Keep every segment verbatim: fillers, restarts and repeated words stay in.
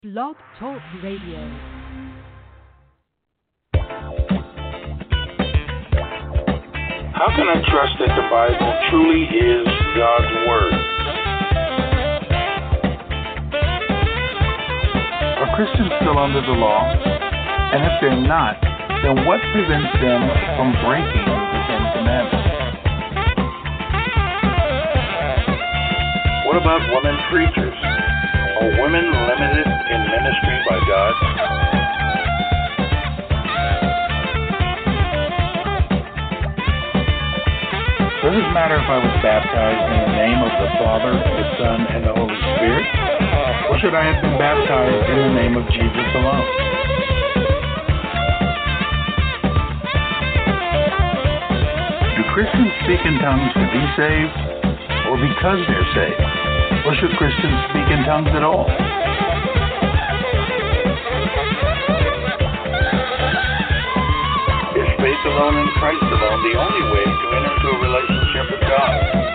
Blog Talk Radio. How can I trust that the Bible truly is God's Word? Are Christians still under the law? And if they're not, then what prevents them from breaking the Ten Commandments? What about women preachers? Are women limited in ministry by God? Does it matter if I was baptized in the name of the Father, the Son, and the Holy Spirit? Or should I have been baptized in the name of Jesus alone? Do Christians speak in tongues to be saved, or because they're saved? Or should Christians speak in tongues at all? Is faith alone in Christ alone the only way to enter into a relationship with God?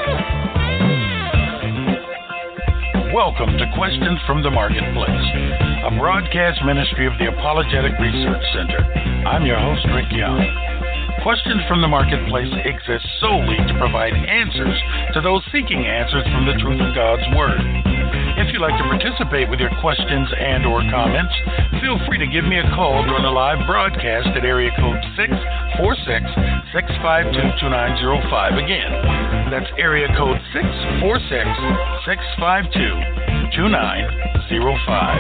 Welcome to Questions from the Marketplace, a broadcast ministry of the Apologetic Research Center. I'm your host, Rick Young. Questions from the Marketplace exists solely to provide answers to those seeking answers from the truth of God's Word. If you'd like to participate with your questions and or comments, feel free to give me a call during the live broadcast at area code six four six, six five two, two nine zero five. Again, that's area code six four six, six five two, two nine zero five.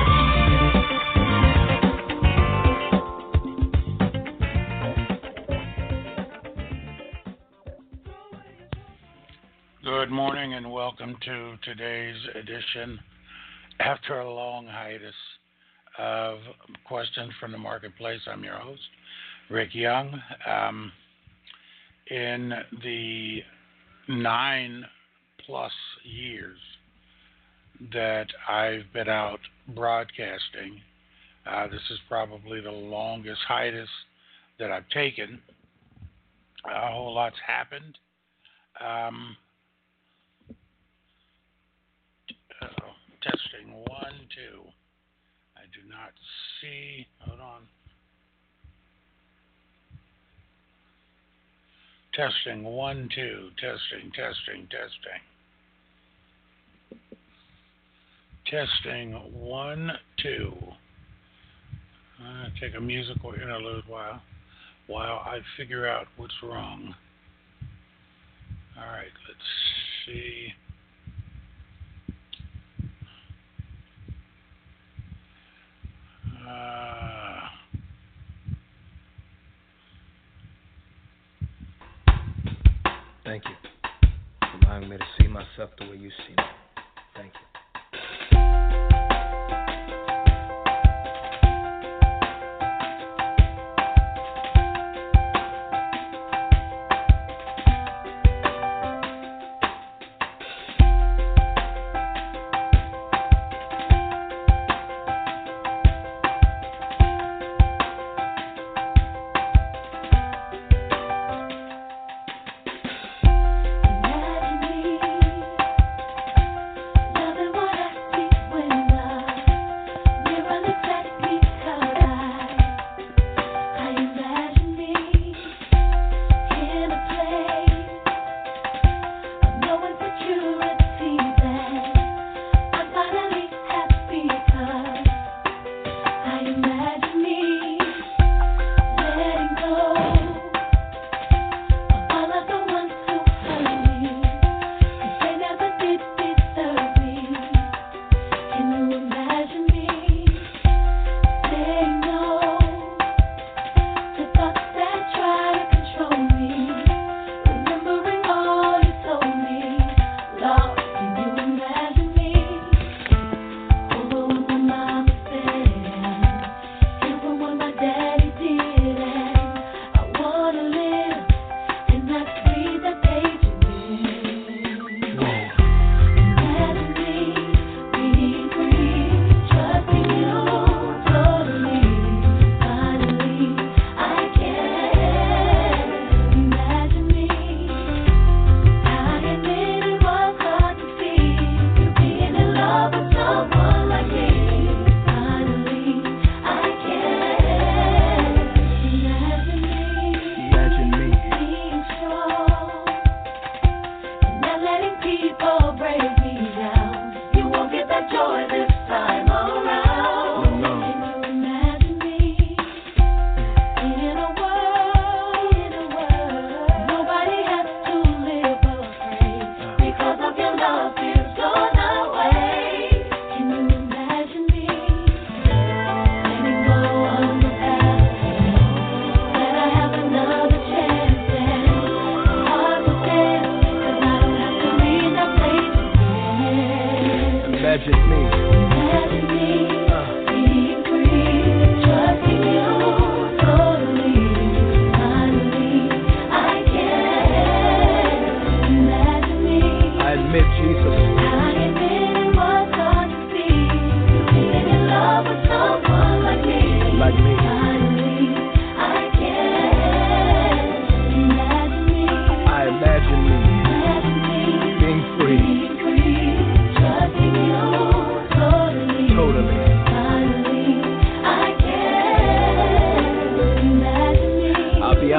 Good morning and welcome to today's edition, after a long hiatus, of Questions from the Marketplace. I'm your host, Rick Young. Um, in the nine plus years that I've been out broadcasting, uh, this is probably the longest hiatus that I've taken. A whole lot's happened. Um, Uh, testing one, two. I do not see. Hold on. Testing one, two. Testing, testing, testing. Testing one, two. Uh, take a musical interlude while while I figure out what's wrong. All right, let's see. Uh, Thank you for allowing me to see myself the way you see me. Thank you.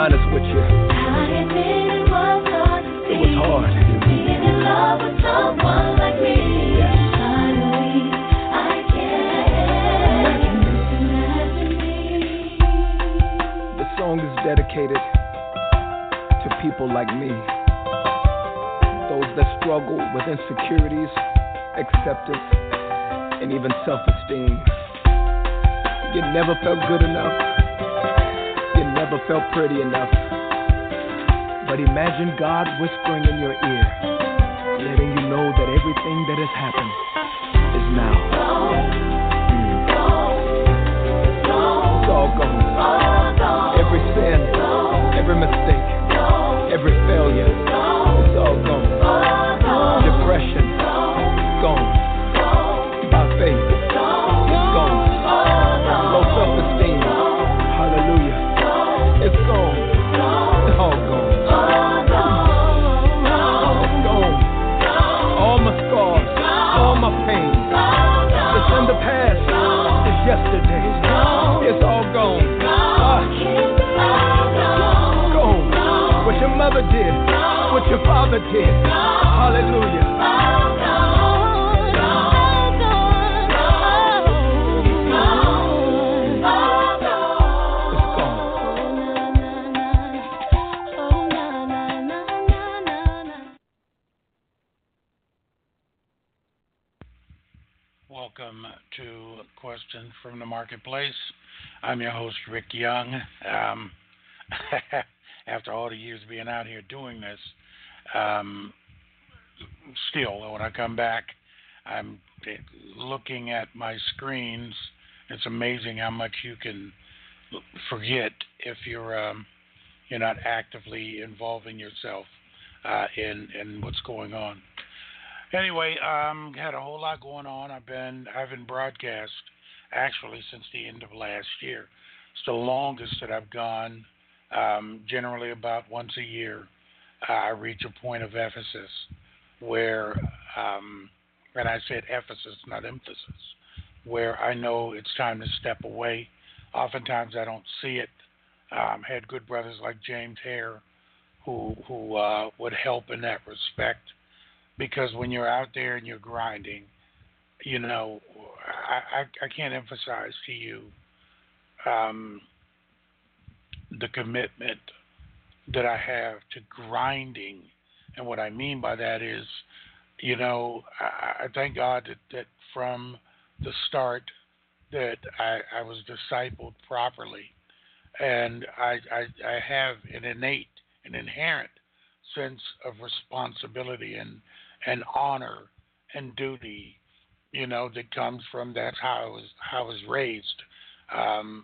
honest with you. It was hard. Being in love with someone like me. Yeah. Finally, I can imagine me. The song is dedicated to people like me. Those that struggle with insecurities, acceptance, and even self-esteem. You never felt good enough. You never felt pretty enough. But imagine God whispering in your ear, letting you know that everything that has happened is now. Mm. It's all gone. Every sin, every mistake, every failure, it's all gone. Depression, gone. By faith, it's gone. Low self-esteem, hallelujah, it's gone. It's all gone. It's gone. All my scars, all my pain, it's in the past, it's yesterday. It's all gone. Ah. Gone. What your mother did, what your father did, hallelujah. Welcome to Questions from the Marketplace. I'm your host, Rick Young. Um, after all the years being out here doing this, um, still, when I come back, I'm looking at my screens. It's amazing how much you can forget if you're um, you're not actively involving yourself uh, in in what's going on. Anyway, um, had a whole lot going on. I've been I've been broadcast actually since the end of last year. It's the longest that I've gone. Um, generally, about once a year, uh, I reach a point of emphasis where, um, and I said emphasis, not emphasis, where I know it's time to step away. Oftentimes, I don't see it. Um, had good brothers like James Hare, who who uh, would help in that respect. Because when you're out there and you're grinding, you know, I, I, I can't emphasize to you um, the commitment that I have to grinding. And what I mean by that is, you know, I, I thank God that, that from the start that I, I was discipled properly. And I, I, I have an innate, an inherent sense of responsibility and and honor and duty, you know, that comes from that's how I was how I was raised. Um,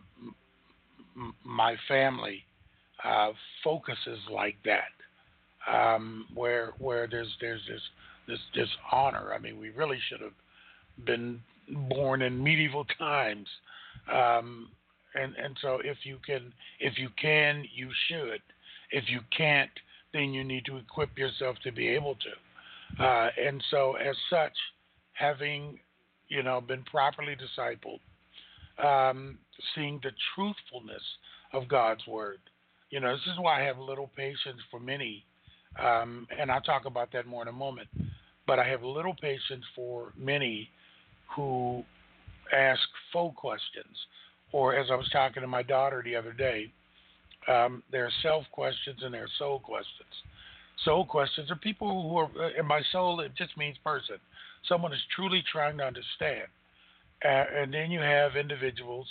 m- my family uh, focuses like that, um, where where there's there's this this this honor. I mean, we really should have been born in medieval times, um, and and so if you can if you can you should. If you can't, then you need to equip yourself to be able to. Uh, and so, as such, having, you know, been properly discipled, um, seeing the truthfulness of God's word, you know, this is why I have little patience for many, um, and I'll talk about that more in a moment. But I have little patience for many who ask faux questions, or as I was talking to my daughter the other day, um, there are self questions and there are soul questions. Soul questions are people who are, in my soul, it just means person. Someone is truly trying to understand. Uh, and then you have individuals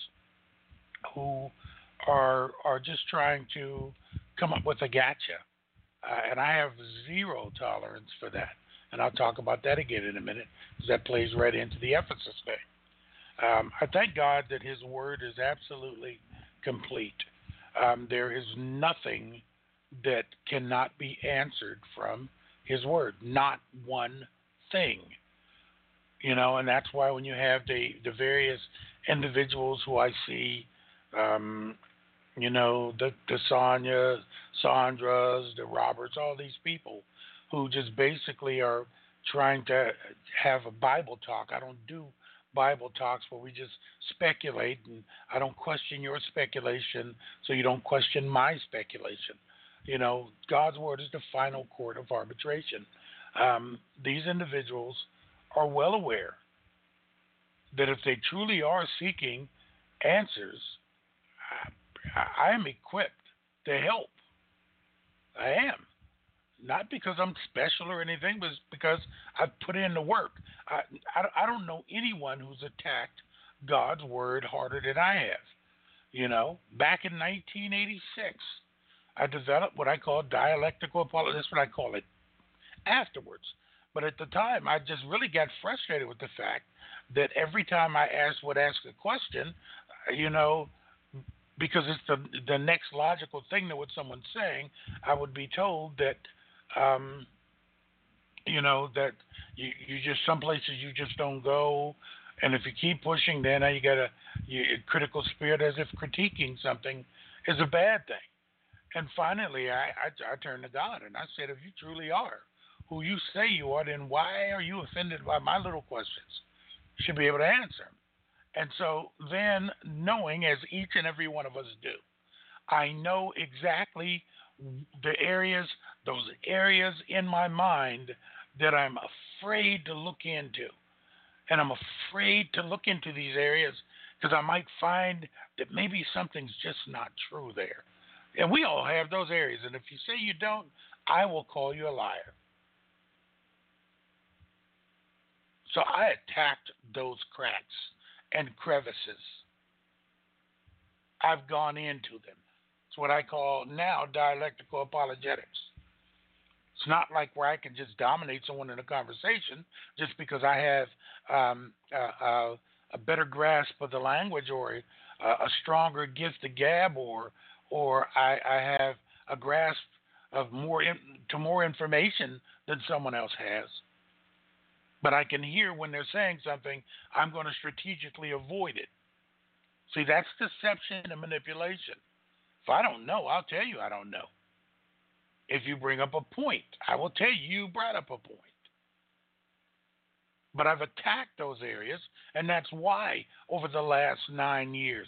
who are are just trying to come up with a gotcha. Uh, and I have zero tolerance for that. And I'll talk about that again in a minute, because that plays right into the emphasis thing. Um, I thank God that his word is absolutely complete. Um, there is nothing that cannot be answered from his word. Not one thing. You know, and that's why when you have the, the various individuals who I see, um, you know, the, the Sonia, Sandras, the Roberts, all these people who just basically are trying to have a Bible talk. I don't do Bible talks where we just speculate, and I don't question your speculation, so you don't question my speculation. You know, God's word is the final court of arbitration. Um, these individuals are well aware that if they truly are seeking answers, I, I am equipped to help. I am. Not because I'm special or anything, but because I've put in the work. I, I, I don't know anyone who's attacked God's word harder than I have. You know, back in nineteen eighty-six, I developed what I call dialectical apology. That's what I call it afterwards. But at the time, I just really got frustrated with the fact that every time I asked would ask a question, you know, because it's the the next logical thing to what someone's saying, I would be told that, um, you know, that you, you just, some places you just don't go. And if you keep pushing, then you got a you, critical spirit as if critiquing something is a bad thing. And finally, I, I, I turned to God and I said, if you truly are who you say you are, then why are you offended by my little questions? You should be able to answer them. And so then, knowing, as each and every one of us do, I know exactly the areas, those areas in my mind that I'm afraid to look into. And I'm afraid to look into these areas because I might find that maybe something's just not true there. And we all have those areas. And if you say you don't, I will call you a liar. So I attacked those cracks and crevices. I've gone into them. It's what I call now dialectical apologetics. It's not like where I can just dominate someone in a conversation just because I have um, uh, uh, a better grasp of the language or a, a stronger gift to gab, or or I, I have a grasp of more in, to more information than someone else has. But I can hear when they're saying something, I'm going to strategically avoid it. See, that's deception and manipulation. If I don't know, I'll tell you I don't know. If you bring up a point, I will tell you you brought up a point. But I've attacked those areas, and that's why over the last nine years,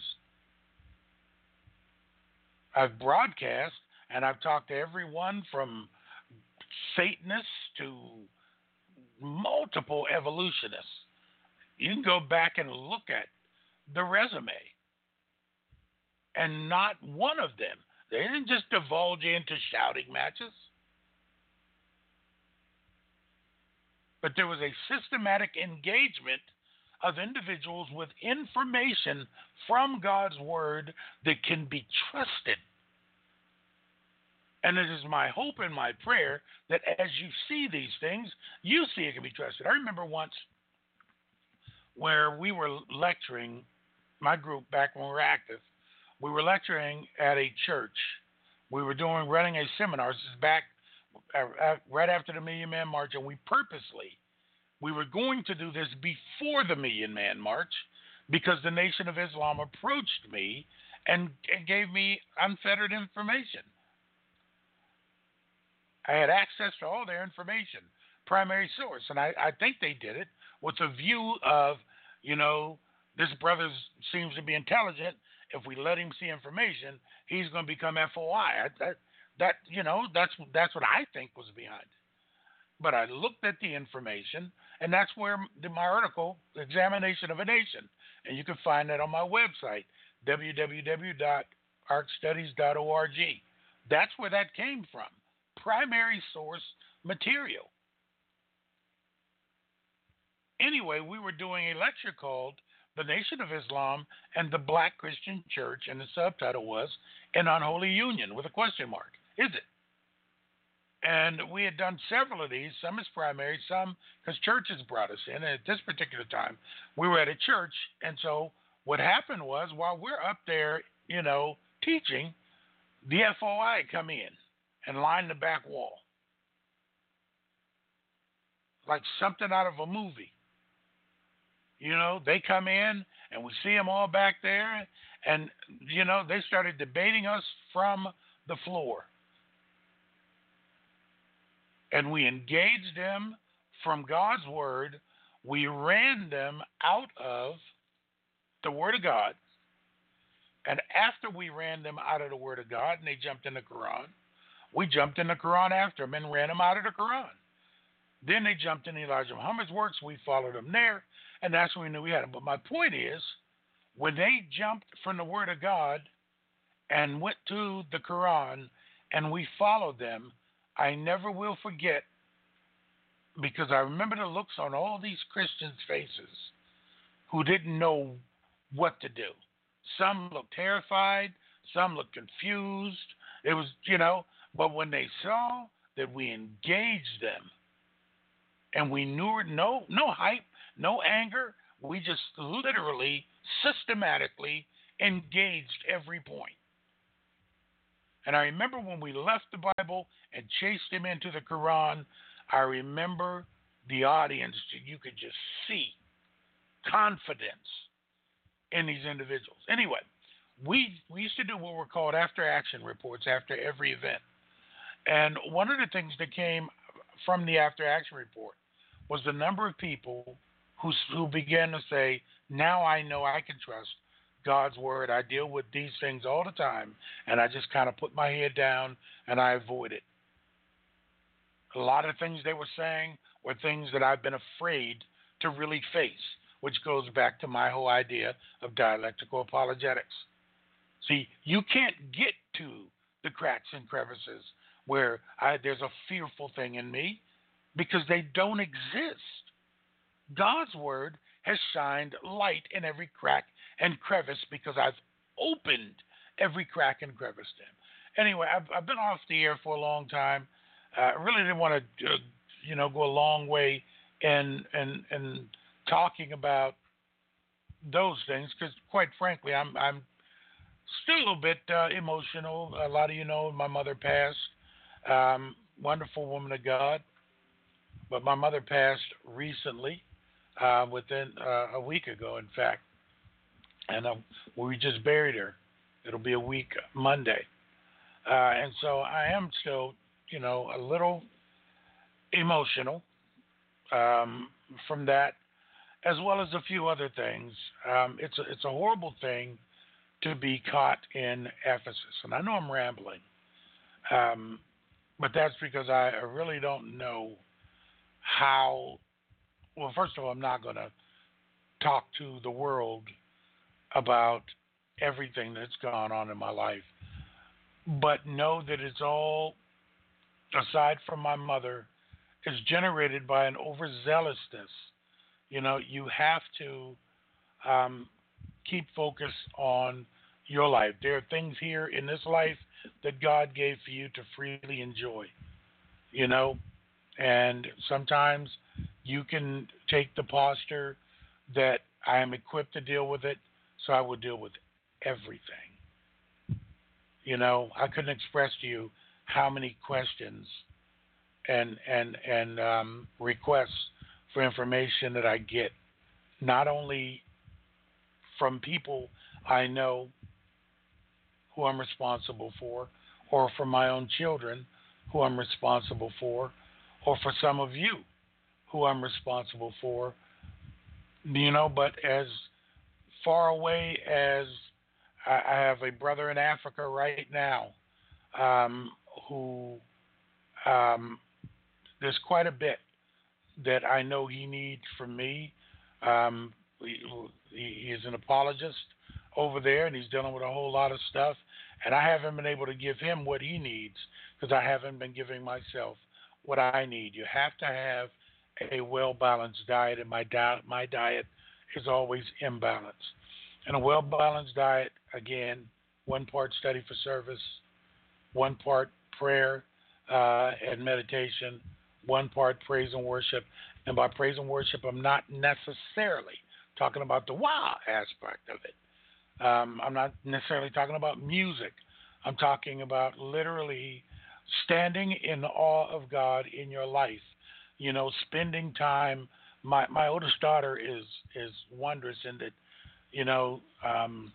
I've broadcast and I've talked to everyone from Satanists to multiple evolutionists. You can go back and look at the resume, and not one of them, they didn't just divulge into shouting matches, but there was a systematic engagement of individuals with information from God's word that can be trusted. And it is my hope and my prayer that as you see these things, you see it can be trusted. I remember once where we were lecturing, my group back when we were active, we were lecturing at a church. We were doing, running a seminar. This is back uh, right after the Million Man March, and we purposely, we were going to do this before the Million Man March because the Nation of Islam approached me and, and gave me unfettered information. I had access to all their information, primary source, and I, I think they did it with a view of, you know, this brother seems to be intelligent. If we let him see information, he's going to become F O I. I that, that, you know, that's that's what I think was behind it. But I looked at the information, and that's where the, my article, Examination of a Nation, and you can find that on my website, w w w dot ark studies dot org. That's where that came from. Primary source material. Anyway, we were doing a lecture called The Nation of Islam and the Black Christian Church, and the subtitle was An Unholy Union with a question mark. Is it? And we had done several of these, some as primary, some because churches brought us in. And at this particular time, we were at a church, and so what happened was while we're up there, you know, teaching, the F O I come in and line the back wall. Like something out of a movie. You know, they come in and we see them all back there, and, you know, they started debating us from the floor. And we engaged them from God's word we ran them out of the Word of God. And after we ran them out of the Word of God and they jumped in the Quran, we jumped in the Quran after them and ran them out of the Quran. Then they jumped in Elijah Muhammad's works. We followed them there, and that's when we knew we had them. But my point is, when they jumped from the Word of God and went to the Quran and we followed them, I never will forget, because I remember the looks on all these Christians' faces who didn't know what to do. Some looked terrified, some looked confused. It was, you know, but when they saw that we engaged them and we knew it, no, no hype, no anger, we just literally, systematically engaged every point. And I remember when we left the Bible and chased him into the Quran, I remember the audience, you could just see confidence in these individuals. Anyway, we we used to do what were called after-action reports after every event. And one of the things that came from the after-action report was the number of people who, who began to say, now I know I can trust God's word. I deal with these things all the time, and I just kind of put my head down and I avoid it. A lot of things they were saying were things that I've been afraid to really face, which goes back to my whole idea of dialectical apologetics. See, you can't get to the cracks and crevices where I, there's a fearful thing in me because they don't exist. God's word has shined light in every crack and crevice because I've opened every crack and crevice to him. Anyway, I've, I've been off the air for a long time. I uh, really didn't want to, uh, you know, go a long way in, in, in talking about those things because, quite frankly, I'm I'm still a little bit uh, emotional. A lot of you know my mother passed. Um, wonderful woman of God, but my mother passed recently, uh, within uh, a week ago, in fact, and uh, we just buried her. It'll be a week Monday, uh, and so I am still, you know, a little emotional um, from that, as well as a few other things. Um, it's a, it's a horrible thing to be caught in Ephesus, and I know I'm rambling, um, but that's because I really don't know how. Well, first of all, I'm not going to talk to the world about everything that's gone on in my life, but know that it's all, aside from my mother, is generated by an overzealousness. You know, you have to um, keep focus on your life. There are things here in this life that God gave for you to freely enjoy, you know, and sometimes you can take the posture that I am equipped to deal with it, so I will deal with everything. You know, I couldn't express to you how many questions and and and um, requests for information that I get, not only from people I know who I'm responsible for, or from my own children who I'm responsible for, or for some of you who I'm responsible for, you know, but as far away as I, I have a brother in Africa right now um, who um, there's quite a bit that I know he needs from me. Um, he, he is an apologist over there, and he's dealing with a whole lot of stuff, and I haven't been able to give him what he needs because I haven't been giving myself what I need. You have to have a well-balanced diet, and my diet, my diet is always imbalanced. And a well-balanced diet, again, one part study for service, one part prayer uh, and meditation, one part praise and worship. And by praise and worship, I'm not necessarily talking about the wow aspect of it. Um, I'm not necessarily talking about music. I'm talking about literally standing in awe of God in your life. You know, spending time. My my oldest daughter is is wondrous in that, you know, um,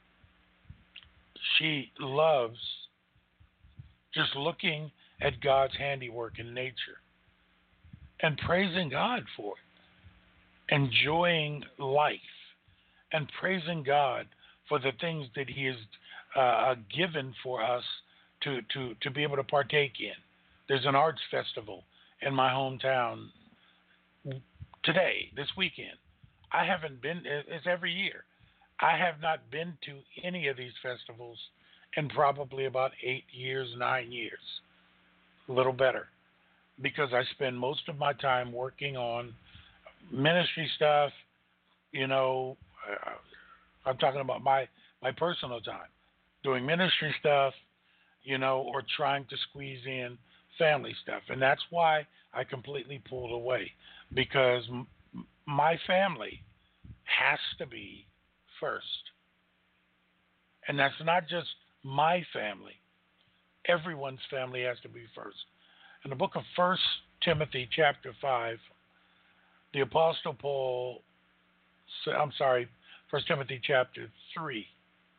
she loves just looking at God's handiwork in nature and praising God for it. enjoying life and praising God for the things that He has uh, given for us to, to, to be able to partake in. There's an arts festival in my hometown today, this weekend. I haven't been, it's every year. I have not been to any of these festivals in probably about eight years, nine years, a little better, because I spend most of my time working on ministry stuff. You know, uh, I'm talking about my, my personal time, doing ministry stuff, you know, or trying to squeeze in family stuff. And that's why I completely pulled away, because m- my family has to be first. And that's not just my family. Everyone's family has to be first. In the book of First Timothy chapter five, the Apostle Paul, I'm sorry, First Timothy chapter three,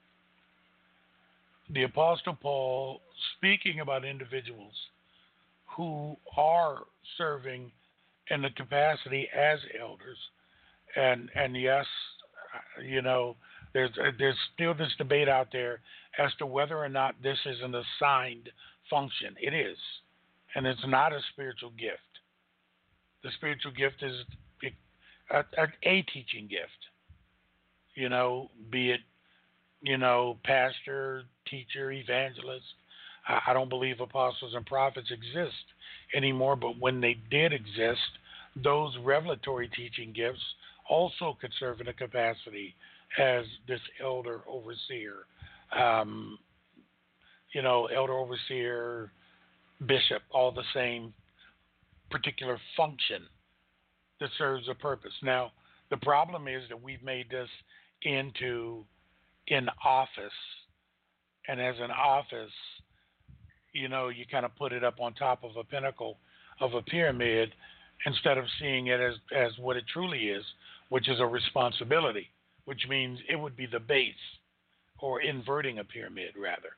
the Apostle Paul, speaking about individuals who are serving in the capacity as elders, and and yes, you know, there's there's still this debate out there as to whether or not this is an assigned function. It is, and it's not a spiritual gift. The spiritual gift is a, a, a teaching gift. You know, be it, you know, pastor, teacher, evangelist. I, I don't believe apostles and prophets exist anymore, but when they did exist, those revelatory teaching gifts also could serve in a capacity as this elder overseer, um, you know, elder overseer, bishop, all the same particular function that serves a purpose. Now, the problem is that we've made this into an office, and as an office, you know, you kind of put it up on top of a pinnacle of a pyramid instead of seeing it as, as what it truly is, which is a responsibility, which means it would be the base, or inverting a pyramid, rather.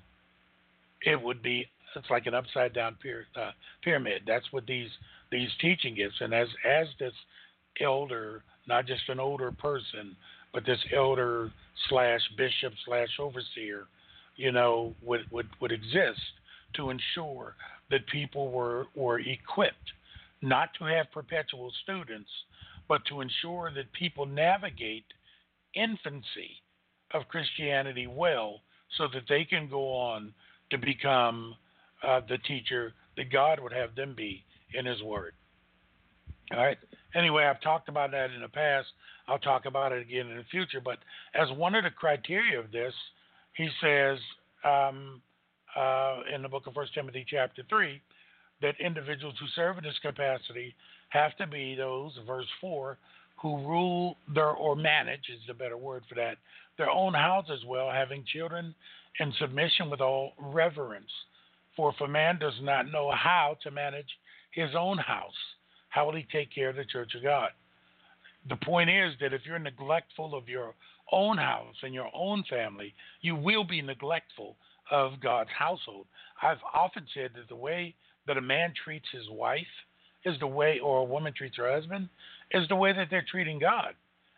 It would be, it's like an upside down pyra, uh, pyramid. That's what these these teaching gifts. And as as this elder, not just an older person, but this elder slash bishop slash overseer, you know, would, would, would exist to ensure that people were, were equipped not to have perpetual students, but to ensure that people navigate infancy of Christianity well, so that they can go on to become uh, the teacher that God would have them be in His Word. All right. Anyway, I've talked about that in the past. I'll talk about it again in the future. But as one of the criteria of this, he says um, uh, in the book of First Timothy chapter three, that individuals who serve in this capacity have to be those, verse four, who rule their, or manage is the better word for that, their own house as well, having children in submission with all reverence. For if a man does not know how to manage his own house, how will he take care of the church of God? The point is that if you're neglectful of your own house and your own family, you will be neglectful of God's household. I've often said that the way that a man treats his wife is the way, or a woman treats her husband, is the way that they're treating God.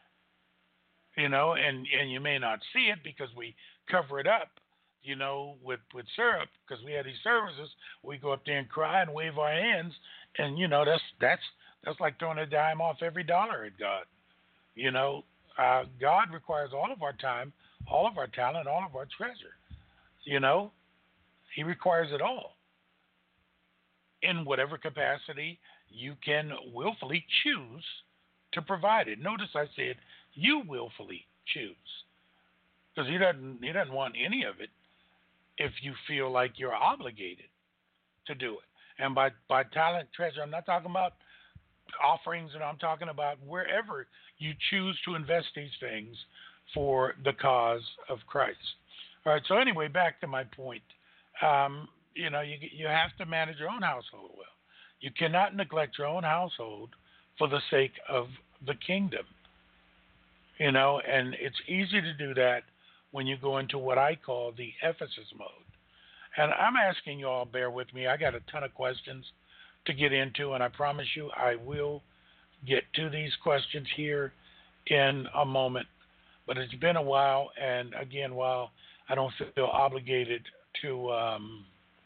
You know, and, and you may not see it because we cover it up, you know, with, with syrup, because we have these services. We go up there and cry and wave our hands, and, you know, that's that's that's like throwing a dime off every dollar at God. You know, uh, God requires all of our time, all of our talent, all of our treasure. You know, He requires it all. In whatever capacity you can willfully choose to provide it. Notice I said you willfully choose, because he doesn't he doesn't want any of it if you feel like you're obligated to do it. And by, by talent, treasure, I'm not talking about offerings, and I'm talking about wherever you choose to invest these things for the cause of Christ. All right, so anyway, back to my point. Um, you know, you you have to manage your own household well. You cannot neglect your own household for the sake of the kingdom. You know, and it's easy to do that when you go into what I call the Ephesus mode. And I'm asking you all, bear with me. I got a ton of questions to get into, and I promise you I will get to these questions here in a moment. But it's been a while, and again, while I don't feel obligated to um,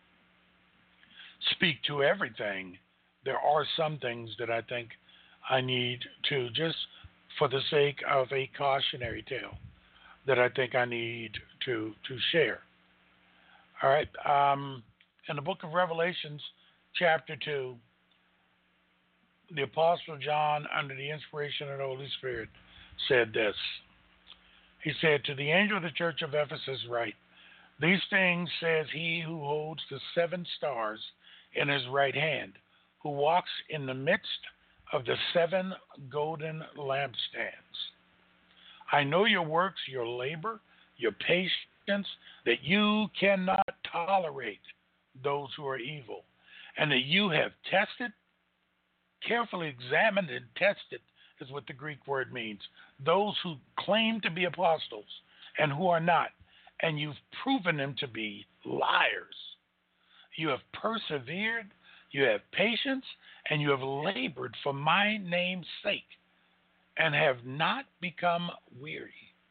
speak to everything, there are some things that I think I need to, just for the sake of a cautionary tale, that I think I need to to share. All right. Um, in the book of Revelations, chapter two, the Apostle John, under the inspiration of the Holy Spirit, said this. He said, "To the angel of the church of Ephesus write, these things says he who holds the seven stars in his right hand, who walks in the midst of the seven golden lampstands. I know your works, your labor, your patience, that you cannot tolerate those who are evil, and that you have tested, carefully examined and tested, is what the Greek word means, those who claim to be apostles and who are not, and you've proven them to be liars. You have persevered, you have patience, and you have labored for my name's sake, and have not become weary.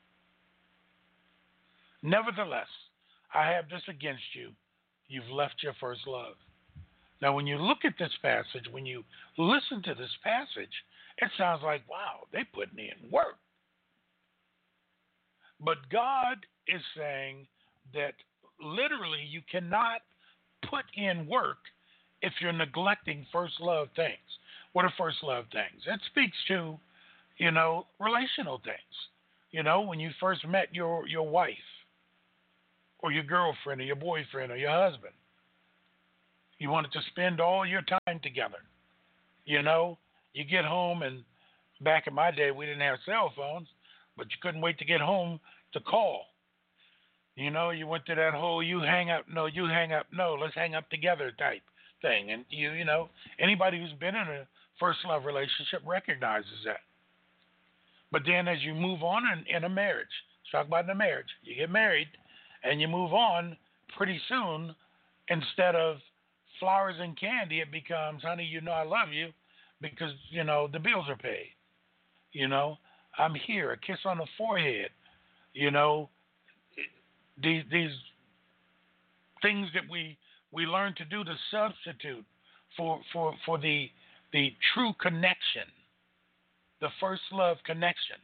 Nevertheless, I have this against you. You've left your first love." Now, when you look at this passage, when you listen to this passage, it sounds like, wow, they're putting in work. But God is saying that literally you cannot put in work if you're neglecting first love things. What are first love things? It speaks to, you know, relational things. You know, when you first met your, your wife or your girlfriend or your boyfriend or your husband, you wanted to spend all your time together. You know, you get home, and back in my day, we didn't have cell phones, but you couldn't wait to get home to call. You know, you went to that whole you hang up, no, you hang up, no, let's hang up together type thing. And, you you know, anybody who's been in a first love relationship recognizes that. But then as you move on in, in a marriage, let's talk about in a marriage, you get married and you move on, pretty soon, instead of flowers and candy, it becomes, honey, you know I love you because, you know, the bills are paid. You know, I'm here, a kiss on the forehead. You know, these these things that we we learn to do to substitute for for for the the true connection, the first love connection.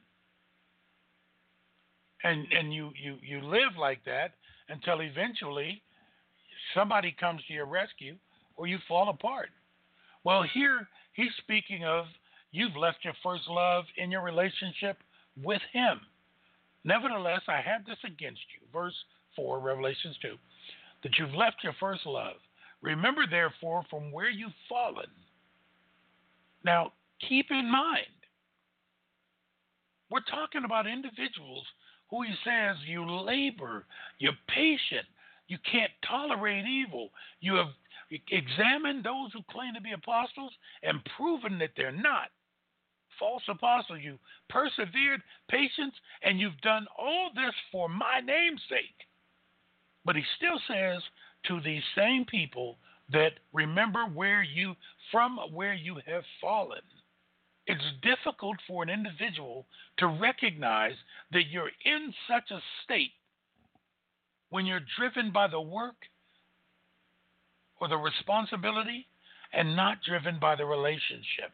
And and you you you live like that until eventually somebody comes to your rescue or you fall apart. Well, here he's speaking of you've left your first love in your relationship with him. Nevertheless, I have this against you. Verse four, Revelations two, that you've left your first love. Remember, therefore, from where you've fallen. Now, keep in mind, we're talking about individuals who he says you labor, you're patient, you can't tolerate evil. You have examined those who claim to be apostles and proven that they're not. False apostle, you persevered, patience, and you've done all this for my name's sake. But he still says to these same people that remember where you, from where you have fallen. It's difficult for an individual to recognize that you're in such a state when you're driven by the work or the responsibility and not driven by the relationship.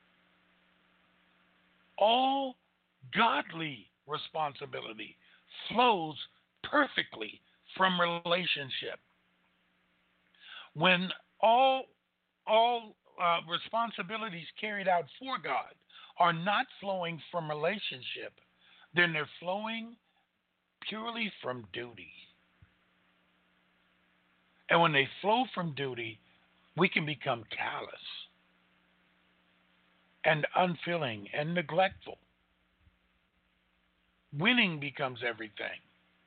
All godly responsibility flows perfectly from relationship. When all all uh, responsibilities carried out for God are not flowing from relationship, then they're flowing purely from duty. And when they flow from duty, we can become callous and unfilling and neglectful. Winning becomes everything,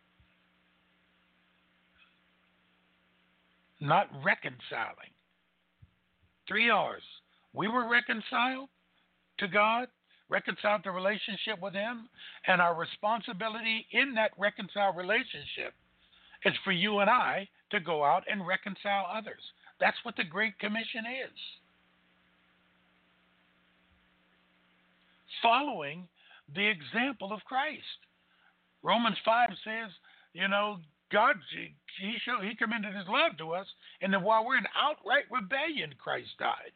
not reconciling. Three R's. We were reconciled to God, reconciled to relationship with Him, and our responsibility in that reconciled relationship is for you and I to go out and reconcile others. That's what the Great Commission is. following the example of Christ. Romans five says, you know, God, he, showed, he commended his love to us, and that while we're in outright rebellion, Christ died.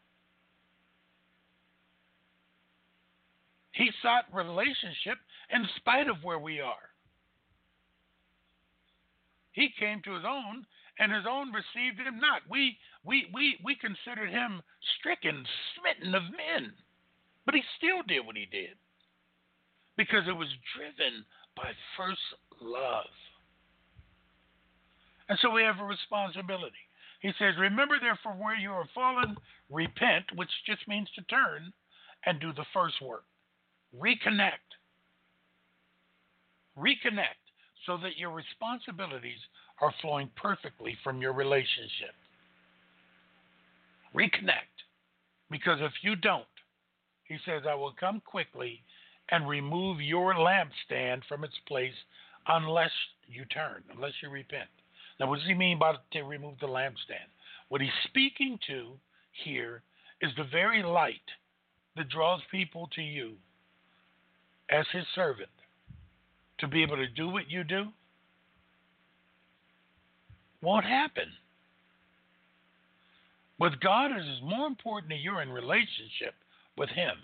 He sought relationship in spite of where we are. He came to his own, and his own received him not. We we we we considered him stricken, smitten of men, but he still did what he did because it was driven by first love. And so we have a responsibility. He says, remember therefore where you are fallen, repent, which just means to turn, and do the first work. Reconnect. Reconnect so that your responsibilities are flowing perfectly from your relationship. Reconnect. Because if you don't, he says, I will come quickly and remove your lampstand from its place unless you turn, unless you repent. Now, what does he mean by to remove the lampstand? What he's speaking to here is the very light that draws people to you as his servant to be able to do what you do won't happen. With God, it is more important that you're in relationship with him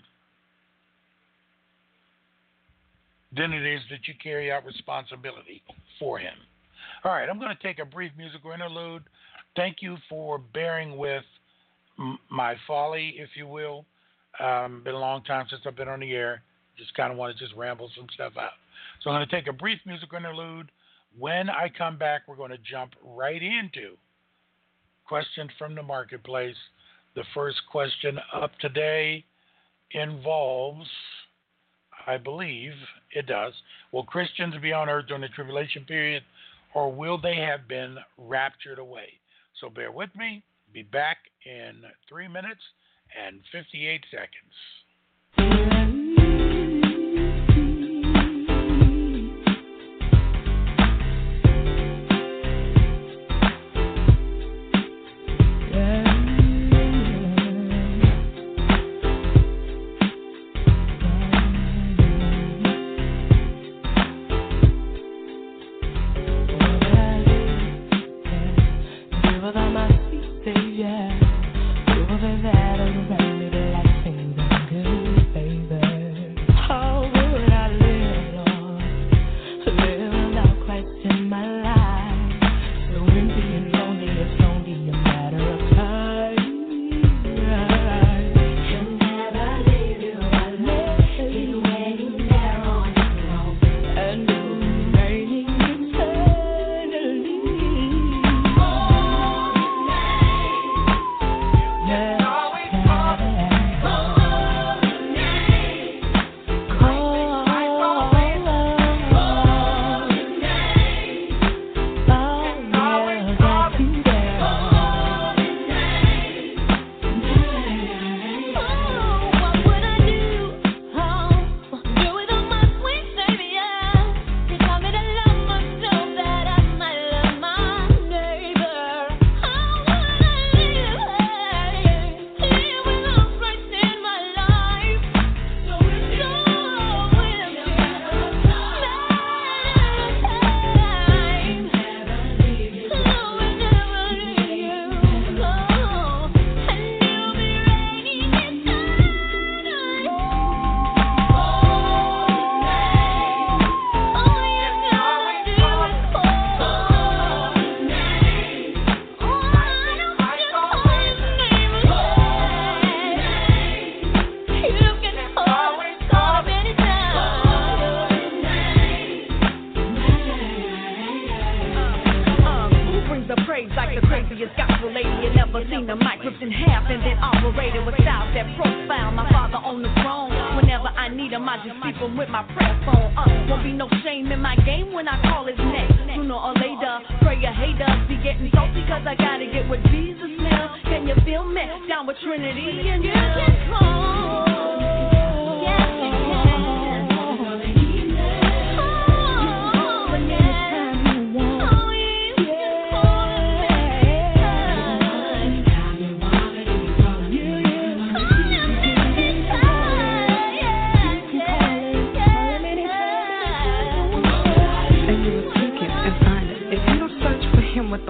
than it is that you carry out responsibility for him. All right, I'm going to take a brief musical interlude. Thank you for bearing with m- my folly, if you will. Um, been a long time since I've been on the air. Just kind of want to just ramble some stuff out. So I'm going to take a brief musical interlude. When I come back, we're going to jump right into questions from the marketplace. The first question up today involves, I believe it does, will Christians be on earth during the tribulation period, or will they have been raptured away? So bear with me. Be back in three minutes and fifty-eight seconds.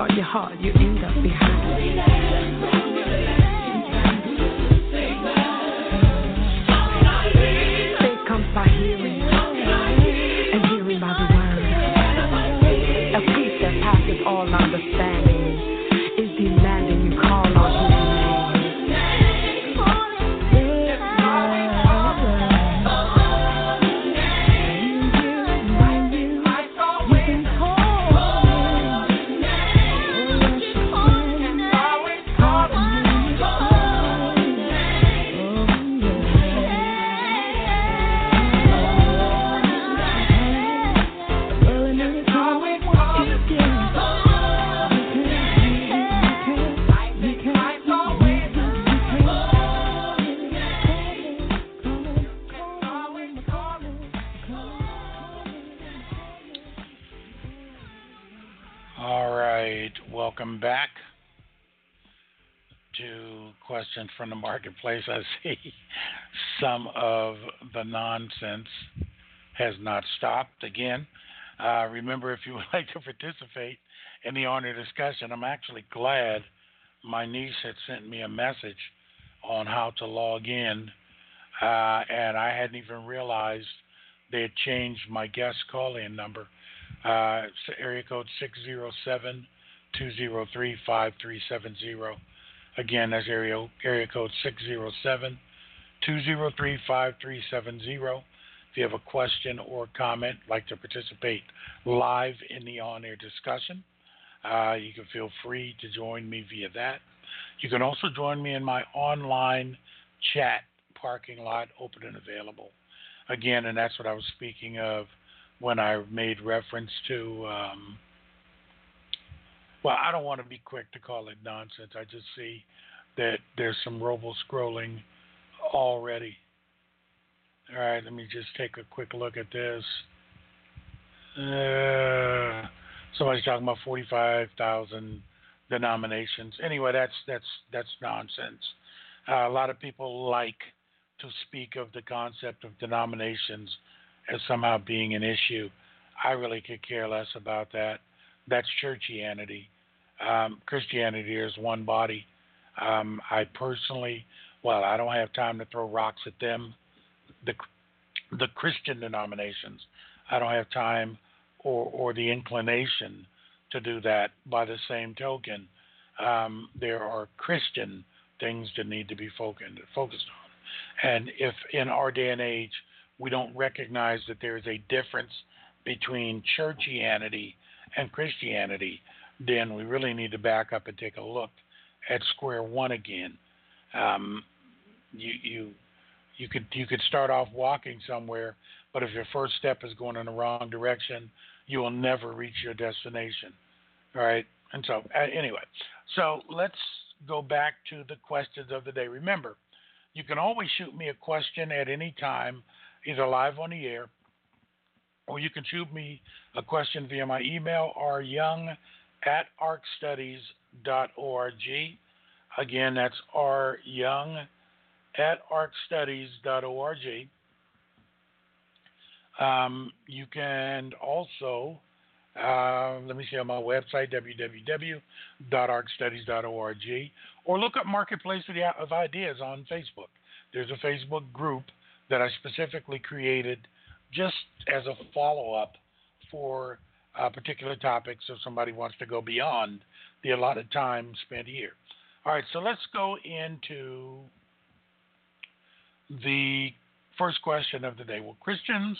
guard your heart, you end up behind. Faith comes by hearing, and hearing by the word. A peace that passes all understanding is demanding you call on his name. Welcome back to Questions from the Marketplace. I see some of the nonsense has not stopped. Again, uh, remember, if you would like to participate in the honor discussion, I'm actually glad my niece had sent me a message on how to log in, uh, and I hadn't even realized they had changed my guest call-in number. Uh, it's area code six zero seven, two zero three, five three seven zero. Again, that's area, area code six zero seven, two zero three, five three seven zero. If you have a question or comment, like to participate live in the on-air discussion, uh, you can feel free to join me via that. You can also join me in my online chat parking lot, open and available. Again, and that's what I was speaking of when I made reference to, um, well, I don't want to be quick to call it nonsense. I just see that there's some robo-scrolling already. All right, let me just take a quick look at this. Uh, somebody's talking about forty-five thousand denominations. Anyway, that's that's that's nonsense. Uh, a lot of people like to speak of the concept of denominations as somehow being an issue. I really could care less about that. That's churchianity. Um, Christianity is one body. Um, I personally, well, I don't have time to throw rocks at them. The the Christian denominations, I don't have time or, or the inclination to do that. By the same token, um, there are Christian things that need to be focused focused on. And if in our day and age we don't recognize that there is a difference between churchianity and Christianity, then we really need to back up and take a look at square one again. Um, you you you could you could start off walking somewhere, but if your first step is going in the wrong direction, you will never reach your destination. All right. And so uh, anyway, so let's go back to the questions of the day. Remember, you can always shoot me a question at any time, either live on the air, or you can shoot me a question via my email, r young at arc studies dot org. Again, that's r young at arc studies dot org. Um, you can also, uh, let me see on my website, w w w dot arc studies dot org, or look up Marketplace of Ideas on Facebook. There's a Facebook group that I specifically created just as a follow-up for uh, particular topics if somebody wants to go beyond the allotted time spent here. All right, so let's go into the first question of the day. Will Christians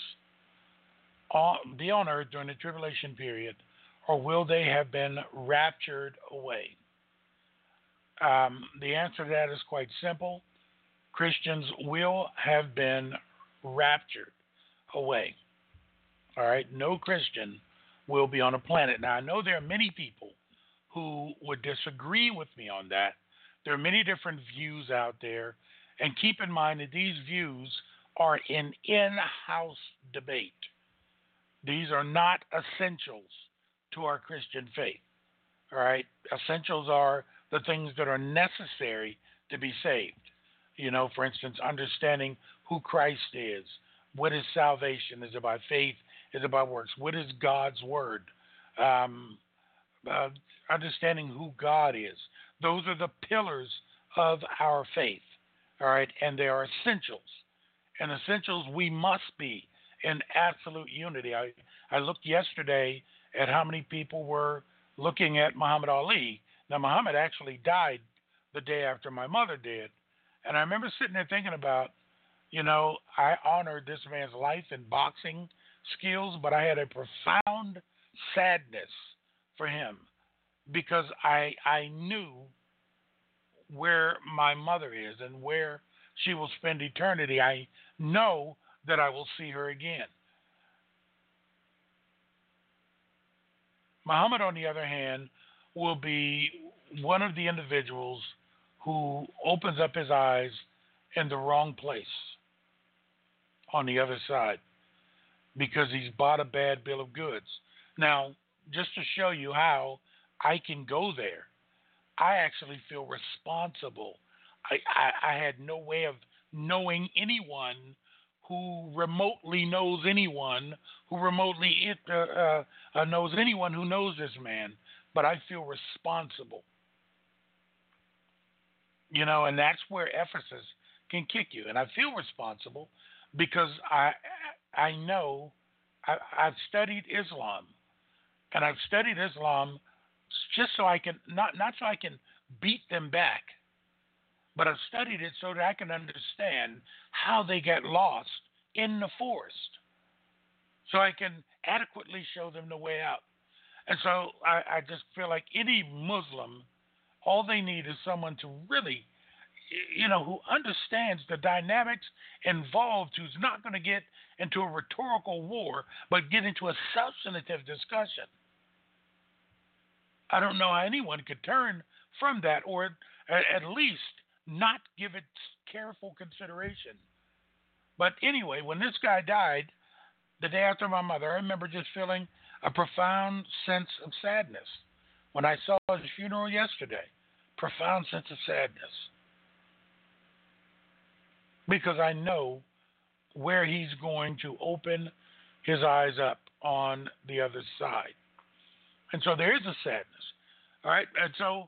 be on earth during the tribulation period, or will they have been raptured away? Um, the answer to that is quite simple. Christians will have been raptured away. All right, no Christian will be on a planet. Now, I know there are many people who would disagree with me on that. There are many different views out there, and keep in mind that these views are an in-house debate. These are not essentials to our Christian faith. All right, essentials are the things that are necessary to be saved. You know, for instance, understanding who Christ is. What is salvation? Is it by faith? Is it by works? What is God's word? Um, uh, understanding who God is. Those are the pillars of our faith, all right? And they are essentials. And essentials we must be in absolute unity. I, I looked yesterday at how many people were looking at Muhammad Ali. Now, Muhammad actually died the day after my mother did. And I remember sitting there thinking about, you know, I honored this man's life and boxing skills, but I had a profound sadness for him because I I knew where my mother is and where she will spend eternity. I know that I will see her again. Muhammad, on the other hand, will be one of the individuals who opens up his eyes in the wrong place on the other side because he's bought a bad bill of goods. Now, just to show you how I can go there, I actually feel responsible. I, I, I had no way of knowing anyone who remotely knows anyone who remotely uh, uh, uh, knows anyone who knows this man, but I feel responsible. You know, and that's where Ephesus can kick you. And I feel responsible because I I know I, I've studied Islam, and I've studied Islam just so I can not not so I can beat them back, but I've studied it so that I can understand how they get lost in the forest, so I can adequately show them the way out. And so I, I just feel like any Muslim, all they need is someone to really, you know, who understands the dynamics involved, who's not going to get into a rhetorical war, but get into a substantive discussion. I don't know how anyone could turn from that, or at, at least not give it careful consideration. But anyway, when this guy died, the day after my mother, I remember just feeling a profound sense of sadness. When I saw his funeral yesterday, profound sense of sadness. Because I know where he's going to open his eyes up on the other side. And so there is a sadness. All right. And so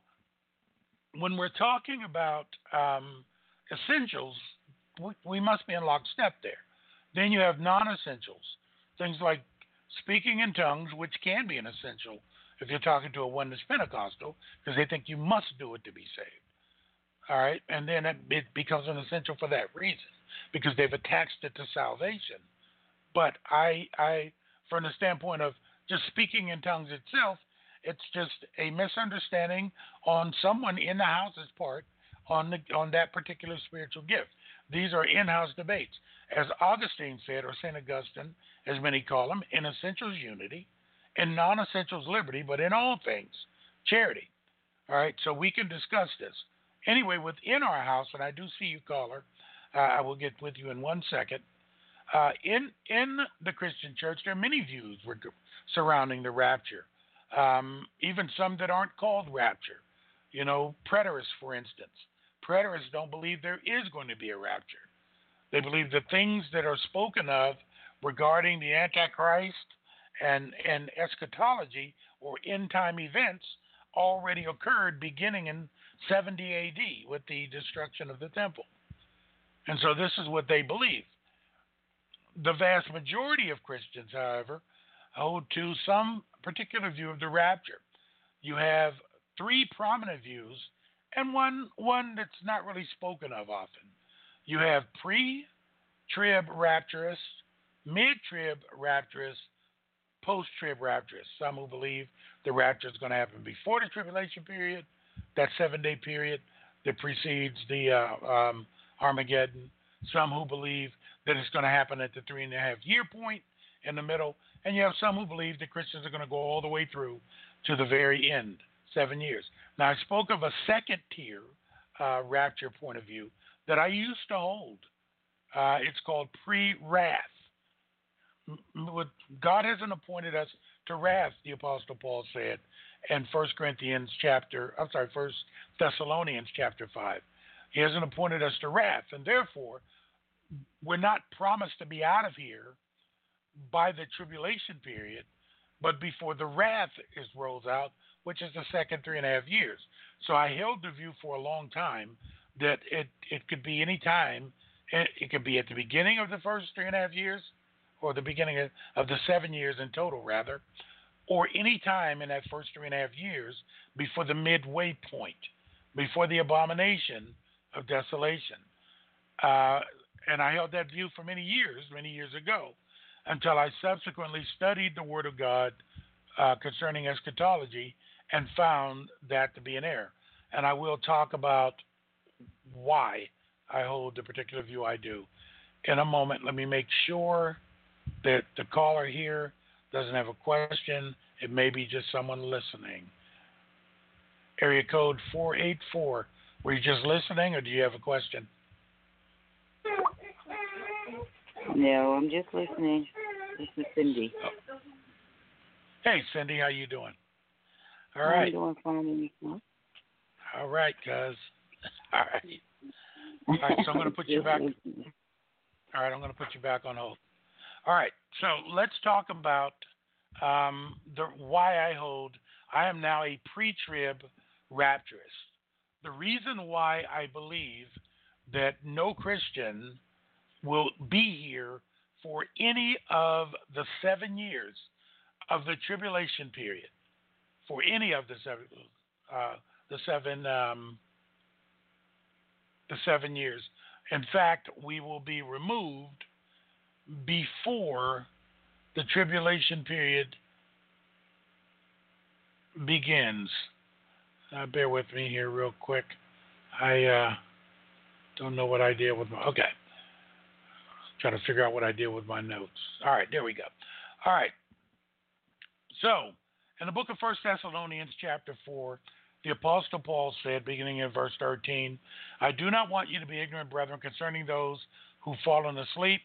when we're talking about um, essentials, we, we must be in lockstep there. Then you have non-essentials, things like speaking in tongues, which can be an essential if you're talking to a oneness Pentecostal, because they think you must do it to be saved. All right, and then it, it becomes an essential for that reason, because they've attached it to salvation. But I, I, from the standpoint of just speaking in tongues itself, it's just a misunderstanding on someone in the house's part on the on that particular spiritual gift. These are in-house debates. As Augustine said, or Saint Augustine, as many call him, in essentials unity, in non-essentials liberty, but in all things charity. All right, so we can discuss this. Anyway, within our house, and I do see you, caller, uh, I will get with you in one second. Uh, in in the Christian church, there are many views surrounding the rapture, um, even some that aren't called rapture. You know, preterists, for instance. Preterists don't believe there is going to be a rapture. They believe the things that are spoken of regarding the Antichrist and, and eschatology or end-time events already occurred beginning in seventy A D with the destruction of the temple. And so this is what they believe. The vast majority of Christians, however, hold to some particular view of the rapture. You have three prominent views and one one that's not really spoken of often. You have pre-trib rapturists, mid-trib rapturists, post-trib rapturists. Some who believe the rapture is going to happen before the tribulation period, that seven-day period that precedes the uh, um, Armageddon. Some who believe that it's going to happen at the three and a half year point in the middle. And you have some who believe that Christians are going to go all the way through to the very end, seven years. Now, I spoke of a second tier uh, rapture point of view that I used to hold. Uh, it's called pre-wrath. God hasn't appointed us to wrath, the Apostle Paul said in First Corinthians chapter, I'm sorry, First Thessalonians chapter five. He hasn't appointed us to wrath, and therefore, we're not promised to be out of here by the tribulation period, but before the wrath is rolls out, which is the second three and a half years. So I held the view for a long time that it, it could be any time. It could be at the beginning of the first three and a half years, or the beginning of, of the seven years in total, rather, or any time in that first three and a half years before the midway point, before the abomination of desolation. Uh, and I held that view for many years, many years ago, until I subsequently studied the Word of God uh, concerning eschatology and found that to be an error. And I will talk about why I hold the particular view I do in a moment. Let me make sure that the caller here doesn't have a question. It may be just someone listening. Area code four eight four. Were you just listening, or do you have a question? No, I'm just listening. This is Cindy. Oh. Hey, Cindy, how you doing? All I'm right. doing fine. All right, cuz. All right. All right, so I'm going to put you back. All right, I'm going to put you back on hold. All right, so let's talk about um, the why I hold. I am now a pre-trib rapturist. The reason why I believe that no Christian will be here for any of the seven years of the tribulation period, for any of the seven, uh, the seven. Um, The seven years. In fact, we will be removed before the tribulation period begins. Uh, bear with me here real quick. I uh, don't know what I did with my... Okay. Trying to figure out what I did with my notes. All right, there we go. All right. So, in the book of First Thessalonians chapter four, the Apostle Paul said, beginning in verse thirteen, I do not want you to be ignorant, brethren, concerning those who've fallen asleep,